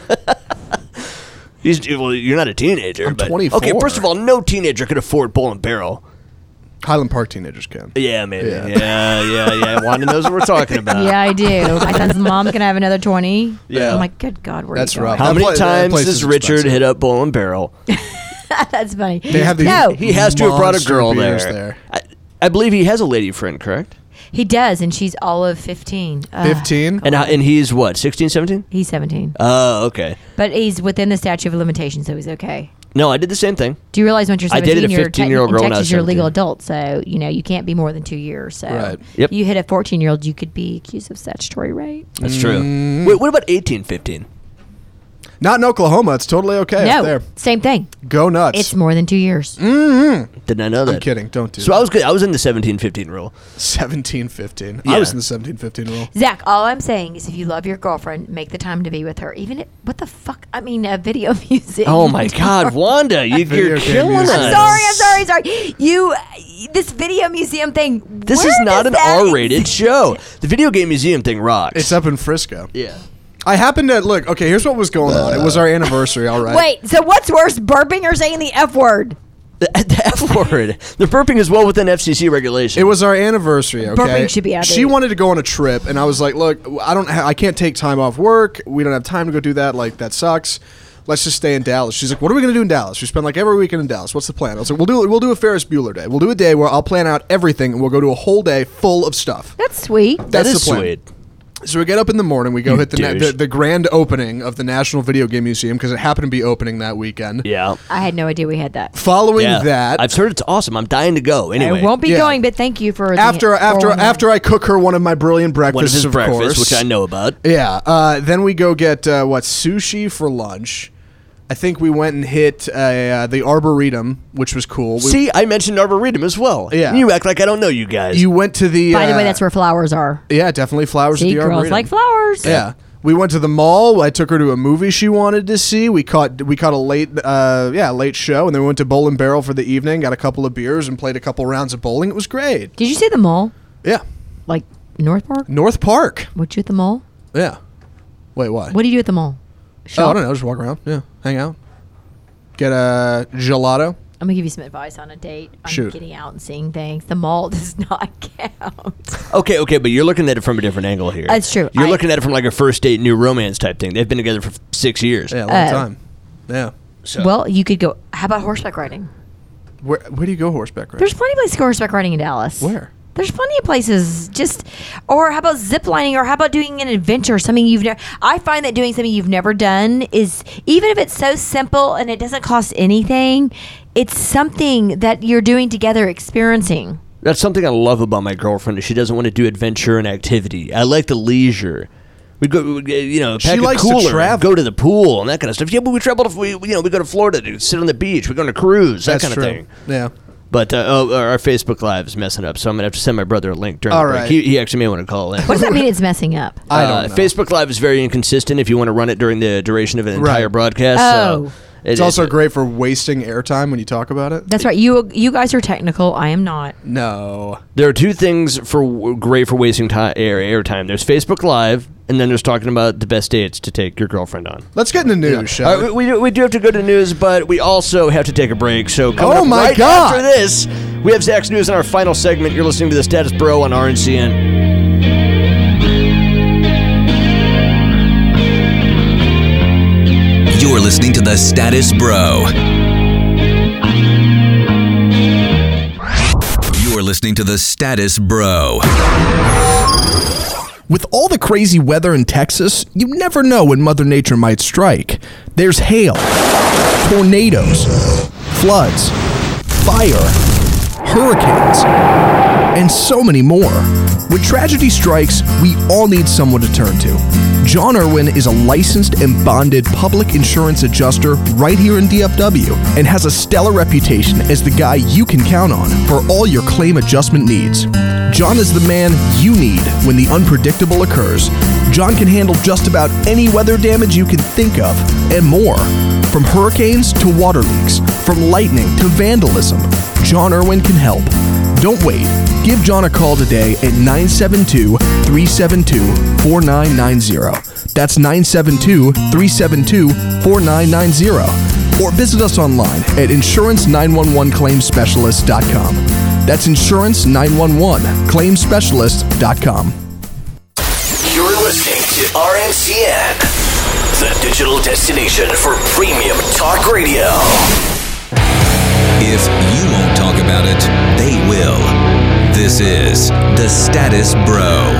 Well, you're not a teenager. I'm but, 24. Okay, first of all, no teenager could afford bowl and barrel. Highland Park teenagers can. Yeah, maybe. Yeah. Yeah. Wanda knows what we're talking about. Yeah, I do. My son's mom's going to have another 20. Yeah. I'm like, good God, where That's are you rough. going? How That many that times place does is Richard expensive. hit up bowl and barrel? That's funny. They have these No, He has to have brought a monster girl beers there. I believe he has a lady friend, correct? he does, and she's all of 15. 15. And he's what, 16, 17? He's 17. Oh, okay. But he's within the statute of limitations, so he's okay. No, I did the same thing. Do you realize once you're I 17, dated a you're 15-year-old in girl when I Texas, was you're a legal 17. adult, so you can't be more than 2 years. So Right. Yep. you hit a 14-year-old, you could be accused of statutory rape. That's true. Wait, what about 18, 15? Not in Oklahoma. It's totally okay up No, there. same thing. Go nuts. It's more than 2 years. Did not know that. I'm kidding. Don't do So that. I was good. I was in the 17-15 rule. 17-15. Yeah. I was in the 17-15 rule. Zach, all I'm saying is if you love your girlfriend, make the time to be with her. Even if, what the fuck? I mean, a video music. Oh my God, Wanda, Video you're game killing music. us. I'm sorry. This video museum thing. This where is not does an that R-rated exist? show. The video game museum thing rocks. It's up in Frisco. Yeah. I happened to look. Okay, here's what was going on. It was our anniversary. All right. Wait, so what's worse, burping or saying the F word? The F word. The burping is well within FCC regulation. It was our anniversary. Okay. Burping should be out She there. wanted to go on a trip, and I was like, "Look, I can't take time off work. We don't have time to go do that. Like that sucks. Let's just stay in Dallas." She's like, "What are we gonna do in Dallas? We spend like every weekend in Dallas. What's the plan?" I was like, "We'll do a Ferris Bueller day. We'll do a day where I'll plan out everything, and we'll go to a whole day full of stuff." That's sweet. that That's is the plan. sweet. So we get up in the morning, we go hit douche. the grand opening of the National Video Game Museum because it happened to be opening that weekend. Yeah. I had no idea we had that. Following Yeah. that, I've heard it's awesome. I'm dying to go. Anyway. I won't be Yeah. going, but thank you for after I cook her one of my brilliant One of breakfasts, his of breakfasts, course, which I know about. Yeah. Then we go get sushi for lunch. I think we went and hit the Arboretum, which was cool. See, I mentioned Arboretum as well. Yeah. You act like I don't know you guys. You went to the. By the way, that's where flowers are. Yeah, definitely flowers See, at the girls Arboretum. like flowers. Yeah. We went to the mall. I took her to a movie she wanted to see. We caught a late show, and then we went to Bowl and Barrel for the evening. Got a couple of beers and played a couple rounds of bowling. It was great. Did you say the mall? Yeah, Like North Park? North Park. What you at the mall? Yeah. Wait, what? What do you do at the mall? Oh, I Shop? don't know. Just walk around. Yeah, hang out. Get a gelato. I'm gonna give you some advice on a date. On Shoot. getting out and seeing things. The mall does not count. Okay, but you're looking at it from a different angle here. That's true. You're I- looking at it from like a first date, new romance type thing. They've been together for 6 years. Yeah, a long time. Yeah. So. Well, you could go. How about horseback riding? Where do you go horseback riding? There's plenty of places to go horseback riding in Dallas. Where? There's plenty of places. Or how about zip lining? Or how about doing an adventure? Something you've never. I find that doing something you've never done is, even if it's so simple and it doesn't cost anything, it's something that you're doing together, experiencing. That's something I love about my girlfriend. Is she doesn't want to do adventure and activity. I like the leisure. We go, pack She a likes to cooler, travel. go to the pool and that kind of stuff. Yeah, but we travel we go to Florida to sit on the beach. We go on a cruise, that That's kind true. of thing. Yeah. But our Facebook Live is messing up, so I'm gonna have to send my brother a link during All the break. right. He actually may want to call in. What does that mean? It's messing up. I don't know. Facebook Live is very inconsistent if you want to run it during the duration of an entire Right. broadcast. Oh. So It's also great for wasting airtime when you talk about it. That's right. You guys are technical. I am not. No. There are two things great for wasting airtime. There's Facebook Live, and then there's talking about the best dates to take your girlfriend on. Let's get into news, shall All right, we do have to go to news, but we also have to take a break. So coming Oh up my right God. after this, we have Zach's news in our final segment. You're listening to the Status Bro on RNCN. You're listening to the Status Bro. You're listening to the Status Bro. With all the crazy weather in Texas, you never know when Mother Nature might strike. There's hail, tornadoes, floods, fire, hurricanes, and so many more. When tragedy strikes, we all need someone to turn to. John Irwin is a licensed and bonded public insurance adjuster right here in DFW and has a stellar reputation as the guy you can count on for all your claim adjustment needs. John is the man you need when the unpredictable occurs. John can handle just about any weather damage you can think of and more. From hurricanes to water leaks, from lightning to vandalism, John Irwin can help. Don't wait. Give John a call today at 972-372-4990. That's 972-372-4990. Or visit us online at insurance911claimspecialist.com. That's insurance911claimspecialist.com. You're listening to RNCN, the digital destination for premium talk radio. If you won't talk about it, they will. This is the Status Bro.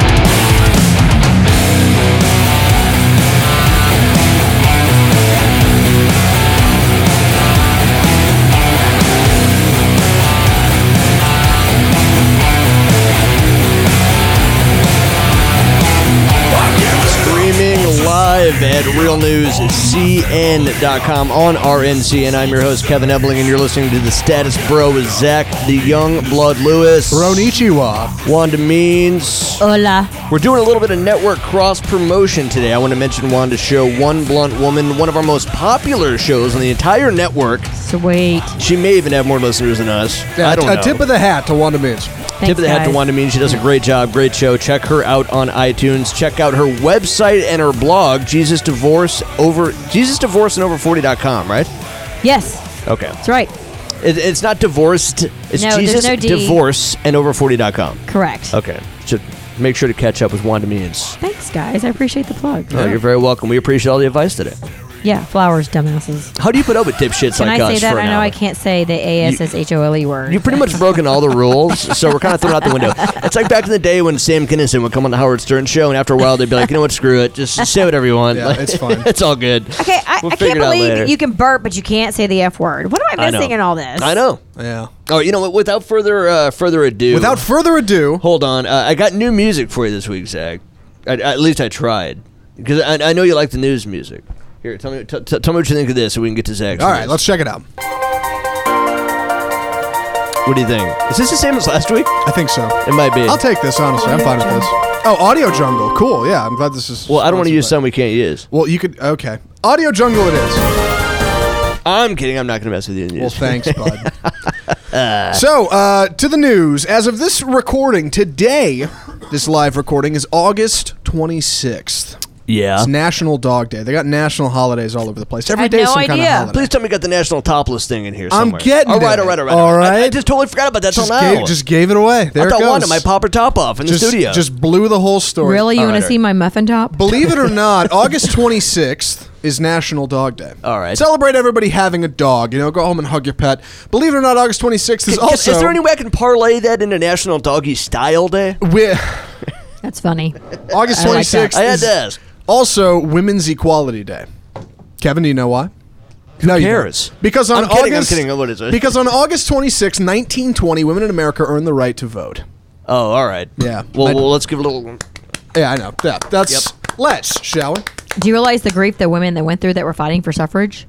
Streaming live exclusive at realnewscn.com on RNCN. I'm your host, Kevin Ebling, and you're listening to The Status Bro with Zach, the Young Blood Lewis, Ronichiwa, Wanda Means. Hola. We're doing a little bit of network cross-promotion today. I want to mention Wanda's show, One Blunt Woman, one of our most popular shows on the entire network. Sweet. She may even have more listeners than us. I don't know. A tip of the hat to Wanda Means. Tip of the hat to Wanda Means. She does a great job, great show. Check her out on iTunes. Check out her website and her blog, Jesus Divorce and Over40.com, right? Yes. Okay. That's right. It's not divorced. It's No, Jesus there's no D. Divorce and Over40.com. Correct. Okay. So make sure to catch up with Wanda Means. Thanks, guys. I appreciate the plug. Oh, you're very welcome. We appreciate all the advice today. Yeah, flowers, dumbasses. How do you put up with dipshits Can like I us say that? for an I know hour? I can't say the ASSHOLE word. You've pretty much broken all the rules, so we're kind of thrown out the window. It's like back in the day when Sam Kinison would come on the Howard Stern show, and after a while they'd be like, you know what, screw it. Just say whatever you want. Yeah, Like, it's fine. It's all good. Okay, I We'll can't figure it out later. believe you can burp, but you can't say the F word. What am I know. missing in all this? I know. Yeah. Oh, you know what? Without further ado. Without further ado, Hold on. I got new music for you this week, Zach. At least I tried. Because I know you like the news music. Here, tell me what you think of this so we can get to Zach's all right, news. let's check it out. What do you think? Is this the same as last week? I think so. It might be. I'll take this, honestly. I'm fine with this. Oh, Audio Jungle. Cool. Yeah, I'm glad this is. Well, I don't want to use sponsored something we can't use. by- Well, you could. Okay. Audio Jungle it is. I'm kidding. I'm not going to mess with you. Well, thanks, bud. So, to the news. As of this recording today, this live recording is August 26th. Yeah. It's National Dog Day. They got national holidays all over the place. Every had day no some kind of idea. holiday. Please tell me you got the national topless thing in here I'm somewhere. getting all right, to all right, it. all right. All right. I just totally forgot about that till just now. gave it away. There I thought it goes. Wanda might pop her top off in the studio. Just blew the whole story. Really? You All want right, to see my muffin top? Believe it or not, August 26th is National Dog Day. All right. Celebrate everybody having a dog. You know, go home and hug your pet. Believe it or not, August 26th is also... Is there any way I can parlay that into National Doggy Style Day? That's funny. August I like that. 26th I had is to ask. also Women's Equality Day. Kevin, do you know why? No, you cares? don't. Because on I'm kidding, August, I'm kidding. What is it? Because on August 26, 1920, women in America earned the right to vote. Oh, all right. Yeah. Well, let's give it a little... Yeah, I know. Yeah, that's... Yep. Let's, shall we? Do you realize the grief that women that went through that were fighting for suffrage?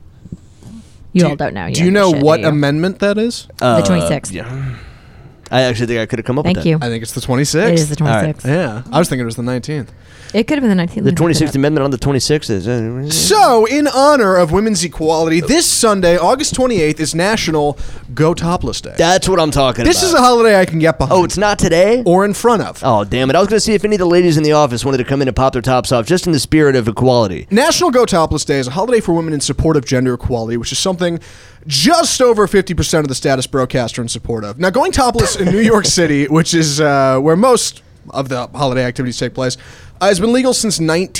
You all don't know. Do you know shit, what do you? amendment that is? The 26th. Yeah. I actually think I could have come up with Thank that. you. I think it's the 26th. It is the 26th. Yeah. I was thinking it was the 19th. It could have been the 19th. The 26th Amendment on the 26th is... So, in honor of women's equality, this Sunday, August 28th, is National Go Topless Day. That's what I'm talking This about. is a holiday I can get behind. Oh, it's not today? Or in front of. Oh, damn it. I was going to see if any of the ladies in the office wanted to come in and pop their tops off, just in the spirit of equality. National Go Topless Day is a holiday for women in support of gender equality, which is something just over 50% of the Status Broadcast are in support of. Now, going topless in New York City, which is where most of the holiday activities take place, has been legal since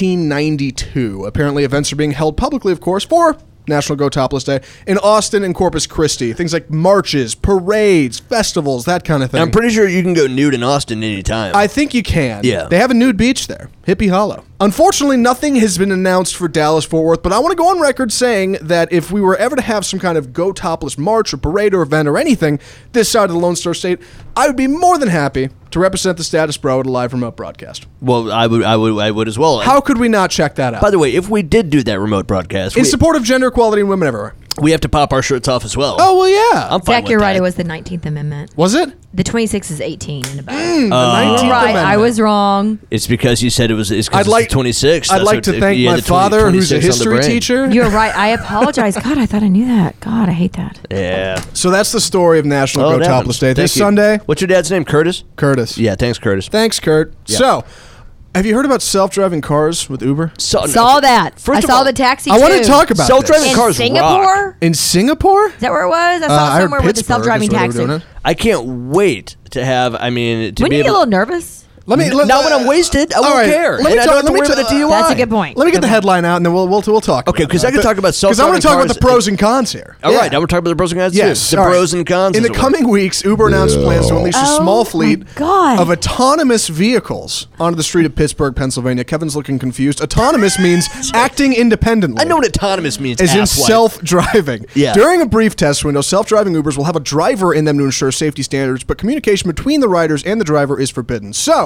1992. Apparently, events are being held publicly, of course, for National Go Topless Day in Austin and Corpus Christi. Things like marches, parades, festivals, that kind of thing. I'm pretty sure you can go nude in Austin anytime. I think you can. Yeah. They have a nude beach there, Hippie Hollow. Unfortunately, nothing has been announced for Dallas-Fort Worth, but I want to go on record saying that if we were ever to have some kind of Go Topless march or parade or event or anything this side of the Lone Star State, I would be more than happy to represent the Status Bro at a live remote broadcast. Well, I would as well. How could we not check that out? By the way, if we did do that remote broadcast, in support of gender equality and women everywhere. we have to pop our shirts off as well. Oh, well, yeah. I'm fine Zach, with you're right. that. It was the 19th Amendment. Was it? The 26th is 18 and above. The 19th You're right. Amendment. I was wrong. It's because you said it's because I'd it's like the 26th. I'd That's like what- to thank you had my the father, who's a 26 on the history brain. teacher. You're right. I apologize. God, I thought I knew that. God, I hate that. Yeah. So that's the story of National Go that Topless one. Day. This Thank you. Sunday, What's your dad's name? Curtis? Curtis. Yeah, thanks, Curtis. Thanks, Kurt. Yeah. So, have you heard about self-driving cars with Uber? Saw that. First I of saw all, the taxi. I want to too. talk about Self-driving this. in cars Singapore. rock. In Singapore? Is that where it was? I I saw heard somewhere with the Pittsburgh self-driving is where they were taxi. doing it. I can't wait to have, to Wouldn't be you get a able... little nervous? Let me. Not when I'm wasted. I won't care. Let me And I talk- don't have to let me worry ta- about a DUI. That's a good point. Let me get Good the point. headline out, and then we'll talk. Okay, 'cause I can talk about Because I want to talk about the self-driving pros and cons here. All Yeah. right, now we're talking about the pros and cons Yes, too. The all right. pros and cons. In the as it were. coming weeks, Uber announced plans to unleash a Oh small my fleet God. of autonomous vehicles onto the street of Pittsburgh, Pennsylvania. Kevin's looking confused. Autonomous means acting independently. I know what autonomous means. As in asswipe. self-driving. Yeah. During a brief test window, self-driving Ubers will have a driver in them to ensure safety standards, but communication between the riders and the driver is forbidden. So,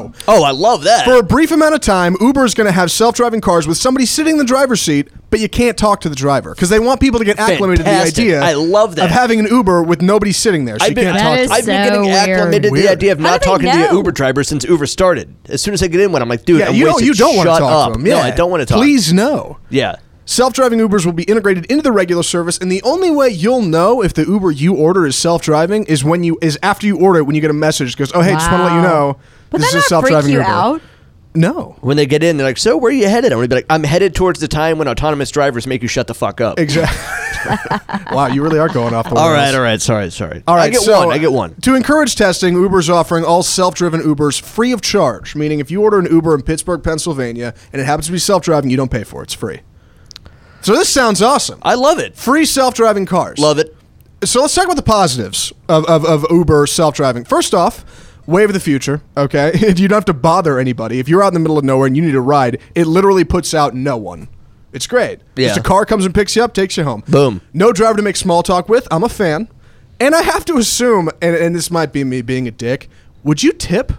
no. Oh, I love that. For a brief amount of time, Uber is going to have self-driving cars with somebody sitting in the driver's seat, but you can't talk to the driver because they want people to get acclimated Fantastic. to the idea. I love that. Of having an Uber with nobody sitting there, so I've you been, can't talk. is to I've been so getting weird. acclimated to the Weird. idea of How not do they talking to the know? Uber driver since Uber started. As soon as I get in one, I'm like, dude, Yeah, I'm you wasted. don't want to Shut talk up. to them. Yeah. No, I don't want to talk. Please no. Yeah. Self-driving Ubers will be integrated into the regular service, and the only way you'll know if the Uber you order is self-driving is after you order it, when you get a message that goes, "Oh, hey, just want to let you know But this that is a not freak self-driving you Uber." out? No, When they get in, they're like, so where are you headed? I'm going to be like, I'm headed towards the time when autonomous drivers make you shut the fuck up. exactly. Wow, you really are going off the All rails. right. Sorry. All right, I get so, one. I get one. To encourage testing, Uber's offering all self-driven Ubers free of charge, meaning if you order an Uber in Pittsburgh, Pennsylvania, and it happens to be self-driving, you don't pay for it. It's free. So this sounds awesome. I love it. Free self-driving cars. Love it. So let's talk about the positives of Uber self-driving. First off, way of the future, okay? You don't have to bother anybody. If you're out in the middle of nowhere and you need a ride, it literally puts out no one. It's great. Yeah. Just a car comes and picks you up, takes you home. Boom. No driver to make small talk with. I'm a fan. And I have to assume, and this might be me being a dick, would you tip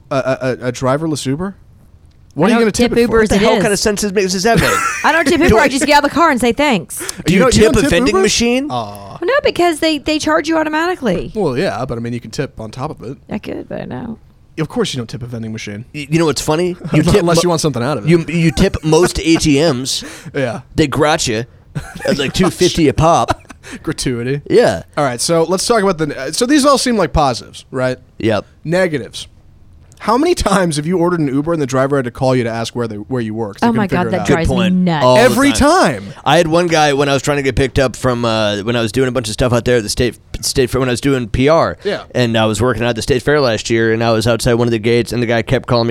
a driverless Uber? What I are you don't going to tip tip it for? Ubers. What the It hell is. kind of sense does that make? I don't tip Uber. I just get out of the car and say thanks. Do you don't- you tip don't a tip vending Ubers? machine? Well, no, because they charge you automatically. Well, yeah, but I mean, you can tip on top of it. I could, but no. Of course you don't tip a vending machine. You know what's funny? You tip Unless you want something out of it. You tip most ATMs. Yeah. They grat you at like $2.50 a pop. Gratuity. Yeah. All right, so let's talk about so these all seem like positives, right? Yep. Negatives. How many times have you ordered an Uber and the driver had to call you to ask where you work? Oh my God, that drives me point. nuts. All the Every time. I had one guy when I was trying to get picked up from when I was doing a bunch of stuff out there at the state fair when I was doing PR. Yeah. And I was working at the state fair last year, and I was outside one of the gates, and the guy kept calling me.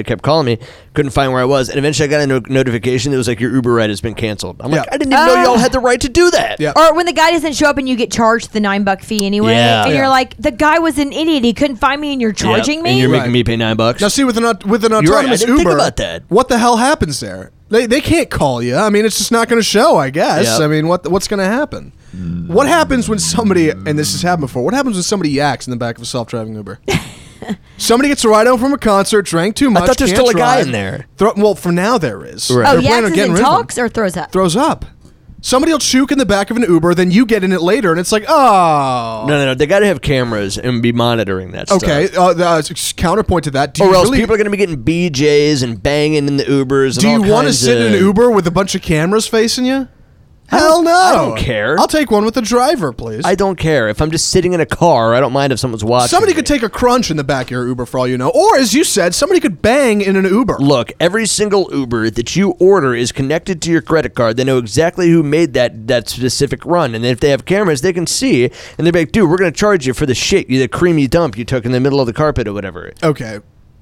Couldn't find where I was, and eventually I got a notification that was like, your Uber ride has been canceled. I'm like, Yeah. I didn't even know y'all had the right to do that. Yeah. Or when the guy doesn't show up and you get charged the $9 fee anyway, Yeah. and Yeah. you're like, the guy was an idiot. He couldn't find me, and you're charging Yep. me. And you're Right. making me pay $9. Now, see, with an autonomous You're right, I didn't Uber, think about that. what the hell happens there? They can't call you. I mean, it's just not going to show, I guess. Yep. I mean, what's going to happen? What happens when somebody, and this has happened before, what happens when somebody yaks in the back of a self-driving Uber? Somebody gets a ride home from a concert, drank too much. thought there's can't still a guy drive. in there. Well, for now there is. Right. Oh, They're planning on yaks getting and rid of him. talks or throws up? Throws up. Somebody will choke in the back of an Uber, then you get in it later, and it's like, oh. No. They got to have cameras and be monitoring that Okay, stuff. counterpoint to that. Do Or you else really, people are going to be getting BJs and banging in the Ubers. And do you want to sit in an Uber with a bunch of cameras facing you? Hell no. I don't care. I'll take one with the driver, please. I don't care. If I'm just sitting in a car, I don't mind if someone's watching. Somebody me. could take a crunch in the back of your Uber for all you know. Or, as you said, somebody could bang in an Uber. Look, every single Uber that you order is connected to your credit card. They know exactly who made that specific run. And if they have cameras, they can see. And they're like, dude, we're going to charge you for the shit, the creamy dump you took in the middle of the carpet or whatever. Okay.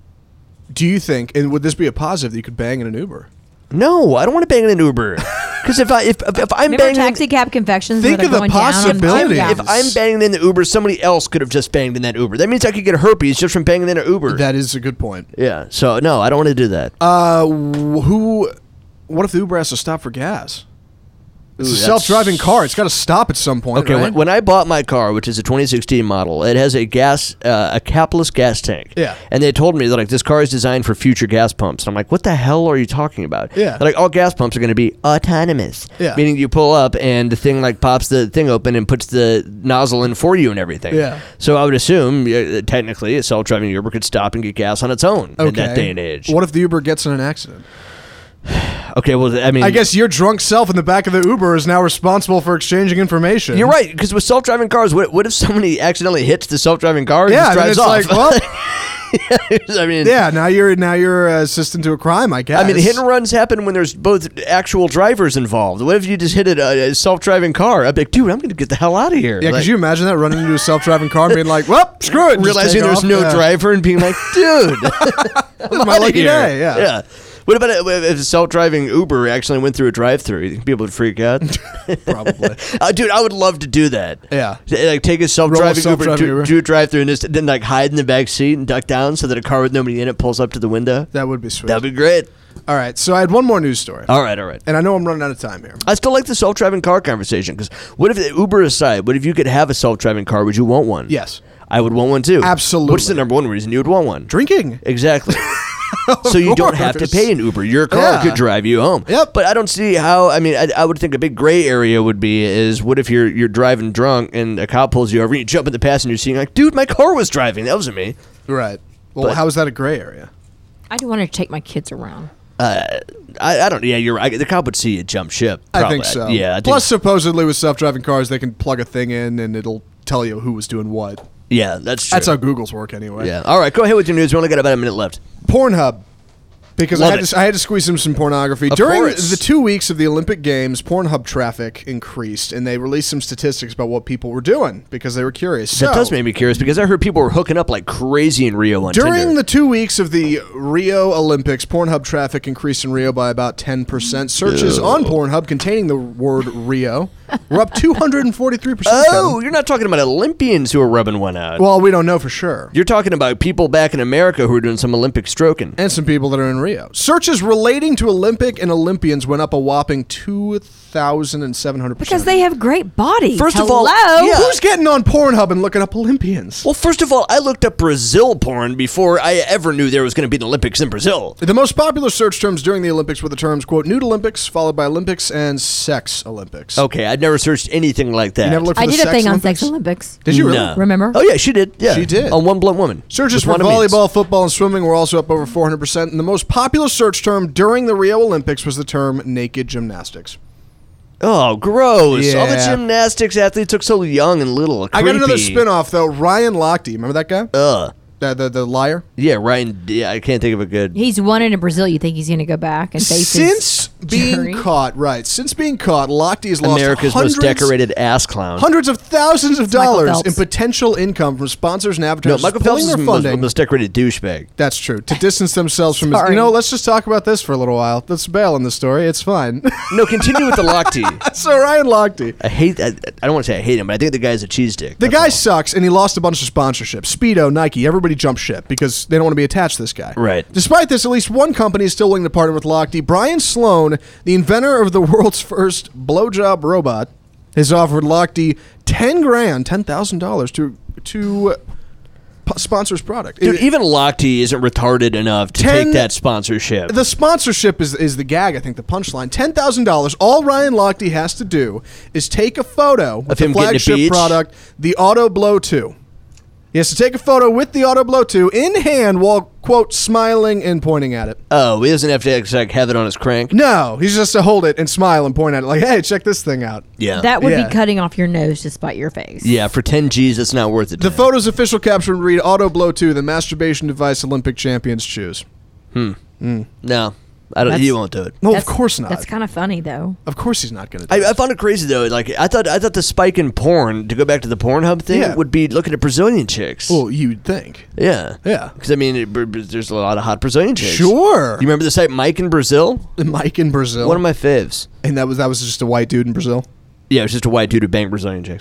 Do you think, and would this be a positive, that you could bang in an Uber? No, I don't want to bang in an Uber. Because if I'm Remember banging taxi cab confections? Think where of the they're going down on possibilities. cab if I'm banging in the Uber, somebody else could have just banged in that Uber. That means I could get herpes just from banging in an Uber. That is a good point. Yeah. So no, I don't want to do that. What if the Uber has to stop for gas? It's Ooh, a that's- self-driving car. It's got to stop at some point, Okay, right? when I bought my car, which is a 2016 model, it has a capless gas tank. Yeah. And they told me that like this car is designed for future gas pumps. And I'm like, what the hell are you talking about? Yeah. They're like all gas pumps are going to be autonomous. Yeah. Meaning you pull up and the thing like pops the thing open and puts the nozzle in for you and everything. Yeah. So I would assume technically a self-driving Uber could stop and get gas on its own in that day and age. What if the Uber gets in an accident? Okay, well, I mean, I guess your drunk self in the back of the Uber is now responsible for exchanging information. you're right, because with self-driving cars, what if somebody accidentally hits the self-driving car and Yeah, just then drives it's off? like, well, I mean, yeah. Now you're assistant to a crime, I guess. I mean, hit and runs happen when there's both actual drivers involved. What if you just hit a self-driving car? I'd be like, dude, I'm going to get the hell out of here. Yeah, Like, could you imagine that running into a self-driving car and being like, "Well, screw it," just realizing take there's off? no Yeah. driver and being like, dude, This is my lucky day. Yeah. What about if a self-driving Uber actually went through a drive-through? You think people would freak out? Probably. Dude, I would love to do that. Yeah. Like take a Roll a self-driving Uber, self-driving Uber. do a drive-through, and then like hide in the back seat and duck down so that a car with nobody in it pulls up to the window. That would be sweet. That'd be great. All right, so I had one more news story. All right. And I know I'm running out of time here. I still like the self-driving car conversation because what if Uber aside, what if you could have a self-driving car? Would you want one? Yes. I would want one too. Absolutely. What's the number one reason you would want one? Drinking. Exactly. So you don't have to pay an Uber. Your car Yeah. could drive you home. Yep. But I don't see how. I mean, I would think a big gray area would be is what if you're driving drunk and a cop pulls you over and you jump in the passenger seat and you're like, dude, my car was driving. That wasn't me. Right. Well, But- how is that a gray area? I don't want to take my kids around. I don't. Yeah, you're right. The cop would see you jump ship. I probably. think so. Yeah. I think, Plus, supposedly with self-driving cars, they can plug a thing in and it'll tell you who was doing what. yeah, that's true. That's how Google's work anyway. Yeah. All right, go ahead with your news. We only got about a minute left. Pornhub. Because Love I had to squeeze in some pornography. Of During course. the 2 weeks of the Olympic Games, Pornhub traffic increased, and they released some statistics about what people were doing because they were curious. That does make me curious because I heard people were hooking up like crazy in Rio on During Tinder. the 2 weeks of the Rio Olympics, Pornhub traffic increased in Rio by about 10%. Searches on Pornhub containing the word Rio were up 243%. Oh, Kevin. you're not talking about Olympians who are rubbing one out. Well, we don't know for sure. You're talking about people back in America who are doing some Olympic stroking. And some people that are in Rio. Searches relating to Olympic and Olympians went up a whopping 2,700%. Because they have great bodies. First of all, Hello? yeah. Who's getting on Pornhub and looking up Olympians? Well, first of all, I looked up Brazil porn before I ever knew there was going to be an Olympics in Brazil. The most popular search terms during the Olympics were the terms, quote, nude Olympics, followed by Olympics and sex Olympics. Okay, I'd never searched anything like that. You never looked for I the did a sex thing on Olympics? Sex Olympics. Did you really? No. Remember? Oh, yeah, she did. Yeah. She did. On One Blunt Woman. Searches With for Wanda Means. volleyball, football, and swimming were also up over 400%, and the most popular search term during the Rio Olympics was the term naked gymnastics. Oh, gross. All the Yeah. gymnastics athletes look so young and little. I got another Creepy. spin-off, though. Ryan Lochte, remember that guy? Ugh. The liar? Yeah, Ryan. Yeah, I can't think of a good. He's won it in Brazil. You think he's going to go back and face Since his being jury? caught, Lochte has lost America's most decorated ass clown. hundreds of thousands of Michael dollars Phelps. in potential income from sponsors and No, advertisers Michael pulling Phelps is their the funding. most decorated douchebag. That's true. To distance themselves from his... Sorry. You know, let's just talk about this for a little while. Let's bail on the story. It's fine. No, continue with the Lochte. So Ryan Lochte. I hate. I don't want to say I hate him, but I think the guy's a cheese dick. The That's guy all. sucks, and he lost a bunch of sponsorships. Speedo, Nike, everybody jumped ship because they don't want to be attached to this guy. Right. Despite this, at least one company is still willing to partner with Lochte. Brian Sloan, the inventor of the world's first blowjob robot, has offered Lochte $10,000 to sponsor his product. Dude, even Lochte isn't retarded enough to 10 take that sponsorship. The sponsorship is the gag, I think, the punchline. $10,000. All Ryan Lochte has to do is take a photo with Of the him getting a flagship peach? product, the Auto Blow 2. He has to take a photo with the Auto Blow 2 in hand while, quote, smiling and pointing at it. Oh, he doesn't have to like have it on his crank. No, he's just to hold it and smile and point at it like, hey, check this thing out. Yeah. That would Yeah. be cutting off your nose to spite your face. Yeah, for 10 G's, it's not worth it. The photo's official caption would read, Auto Blow 2, the masturbation device Olympic champions choose. No, I don't. That's- He won't do it. No, That's- of course not. That's kind of funny, though. Of course he's not going to do I it. found it crazy though. Like I thought the spike in porn, to go back to the Pornhub thing, Yeah. would be looking at Brazilian chicks. Well, you'd think. Yeah, Yeah. Because I mean, there's a lot of hot Brazilian chicks. Sure. You remember the site Mike in Brazil? Mike in Brazil. One of my faves. And that was just a white dude in Brazil? Yeah, it was just a white dude who banged Brazilian chicks.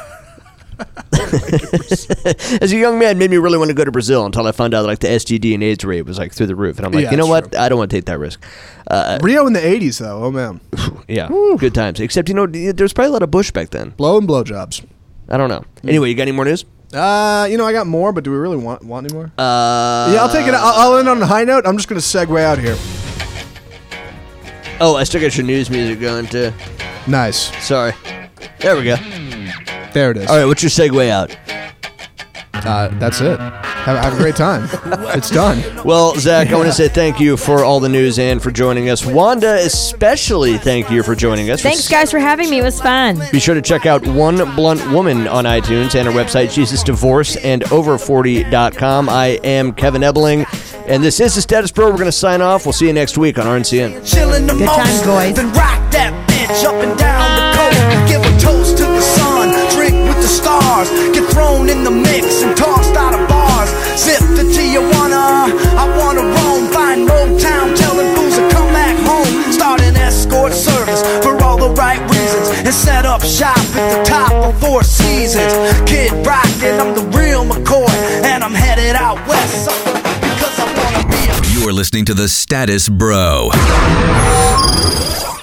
As a young man, made me really want to go to Brazil until I found out like the STD and AIDS rate was like through the roof, and I'm like, Yeah, you know that's what? true. I don't want to take that risk. Rio in the 80s, though. Oh, man. Yeah, good times. Except there's probably a lot of bush back then. Blow and blowjobs. I don't know. Anyway, you got any more news? I got more, but do we really want any more? Uh, Yeah, I'll take it. I'll end on a high note. I'm just going to segue out here. Oh, I still got your news music going too. Nice. Sorry. There we go. There it is. All right, what's your segue out? That's it. Have a great time. It's done. Well, Zach, I want to say thank you for all the news and for joining us. Wanda, especially thank you for joining us. Thanks, guys, for having me. It was fun. Be sure to check out One Blunt Woman on iTunes and our website, JesusDivorceAndOver40.com. I am Kevin Ebling, and this is the Status Bro. We're going to sign off. We'll see you next week on RNCN. Chillin' the Good most, times, boys. then rock that bitch up and down the coast. Give a toast to the sun, drink with the stars. Get thrown in the mix and tossed out of bars. Zip to Tijuana, I wanna roam. Find Motown, telling fools to come back home. Start an escort service for all the right reasons. And set up shop at the top of Four Seasons. Kid Rockin', I'm the real McCoy. And I'm headed out west, sucker, because I wanna be a... You're listening to the Status Bro.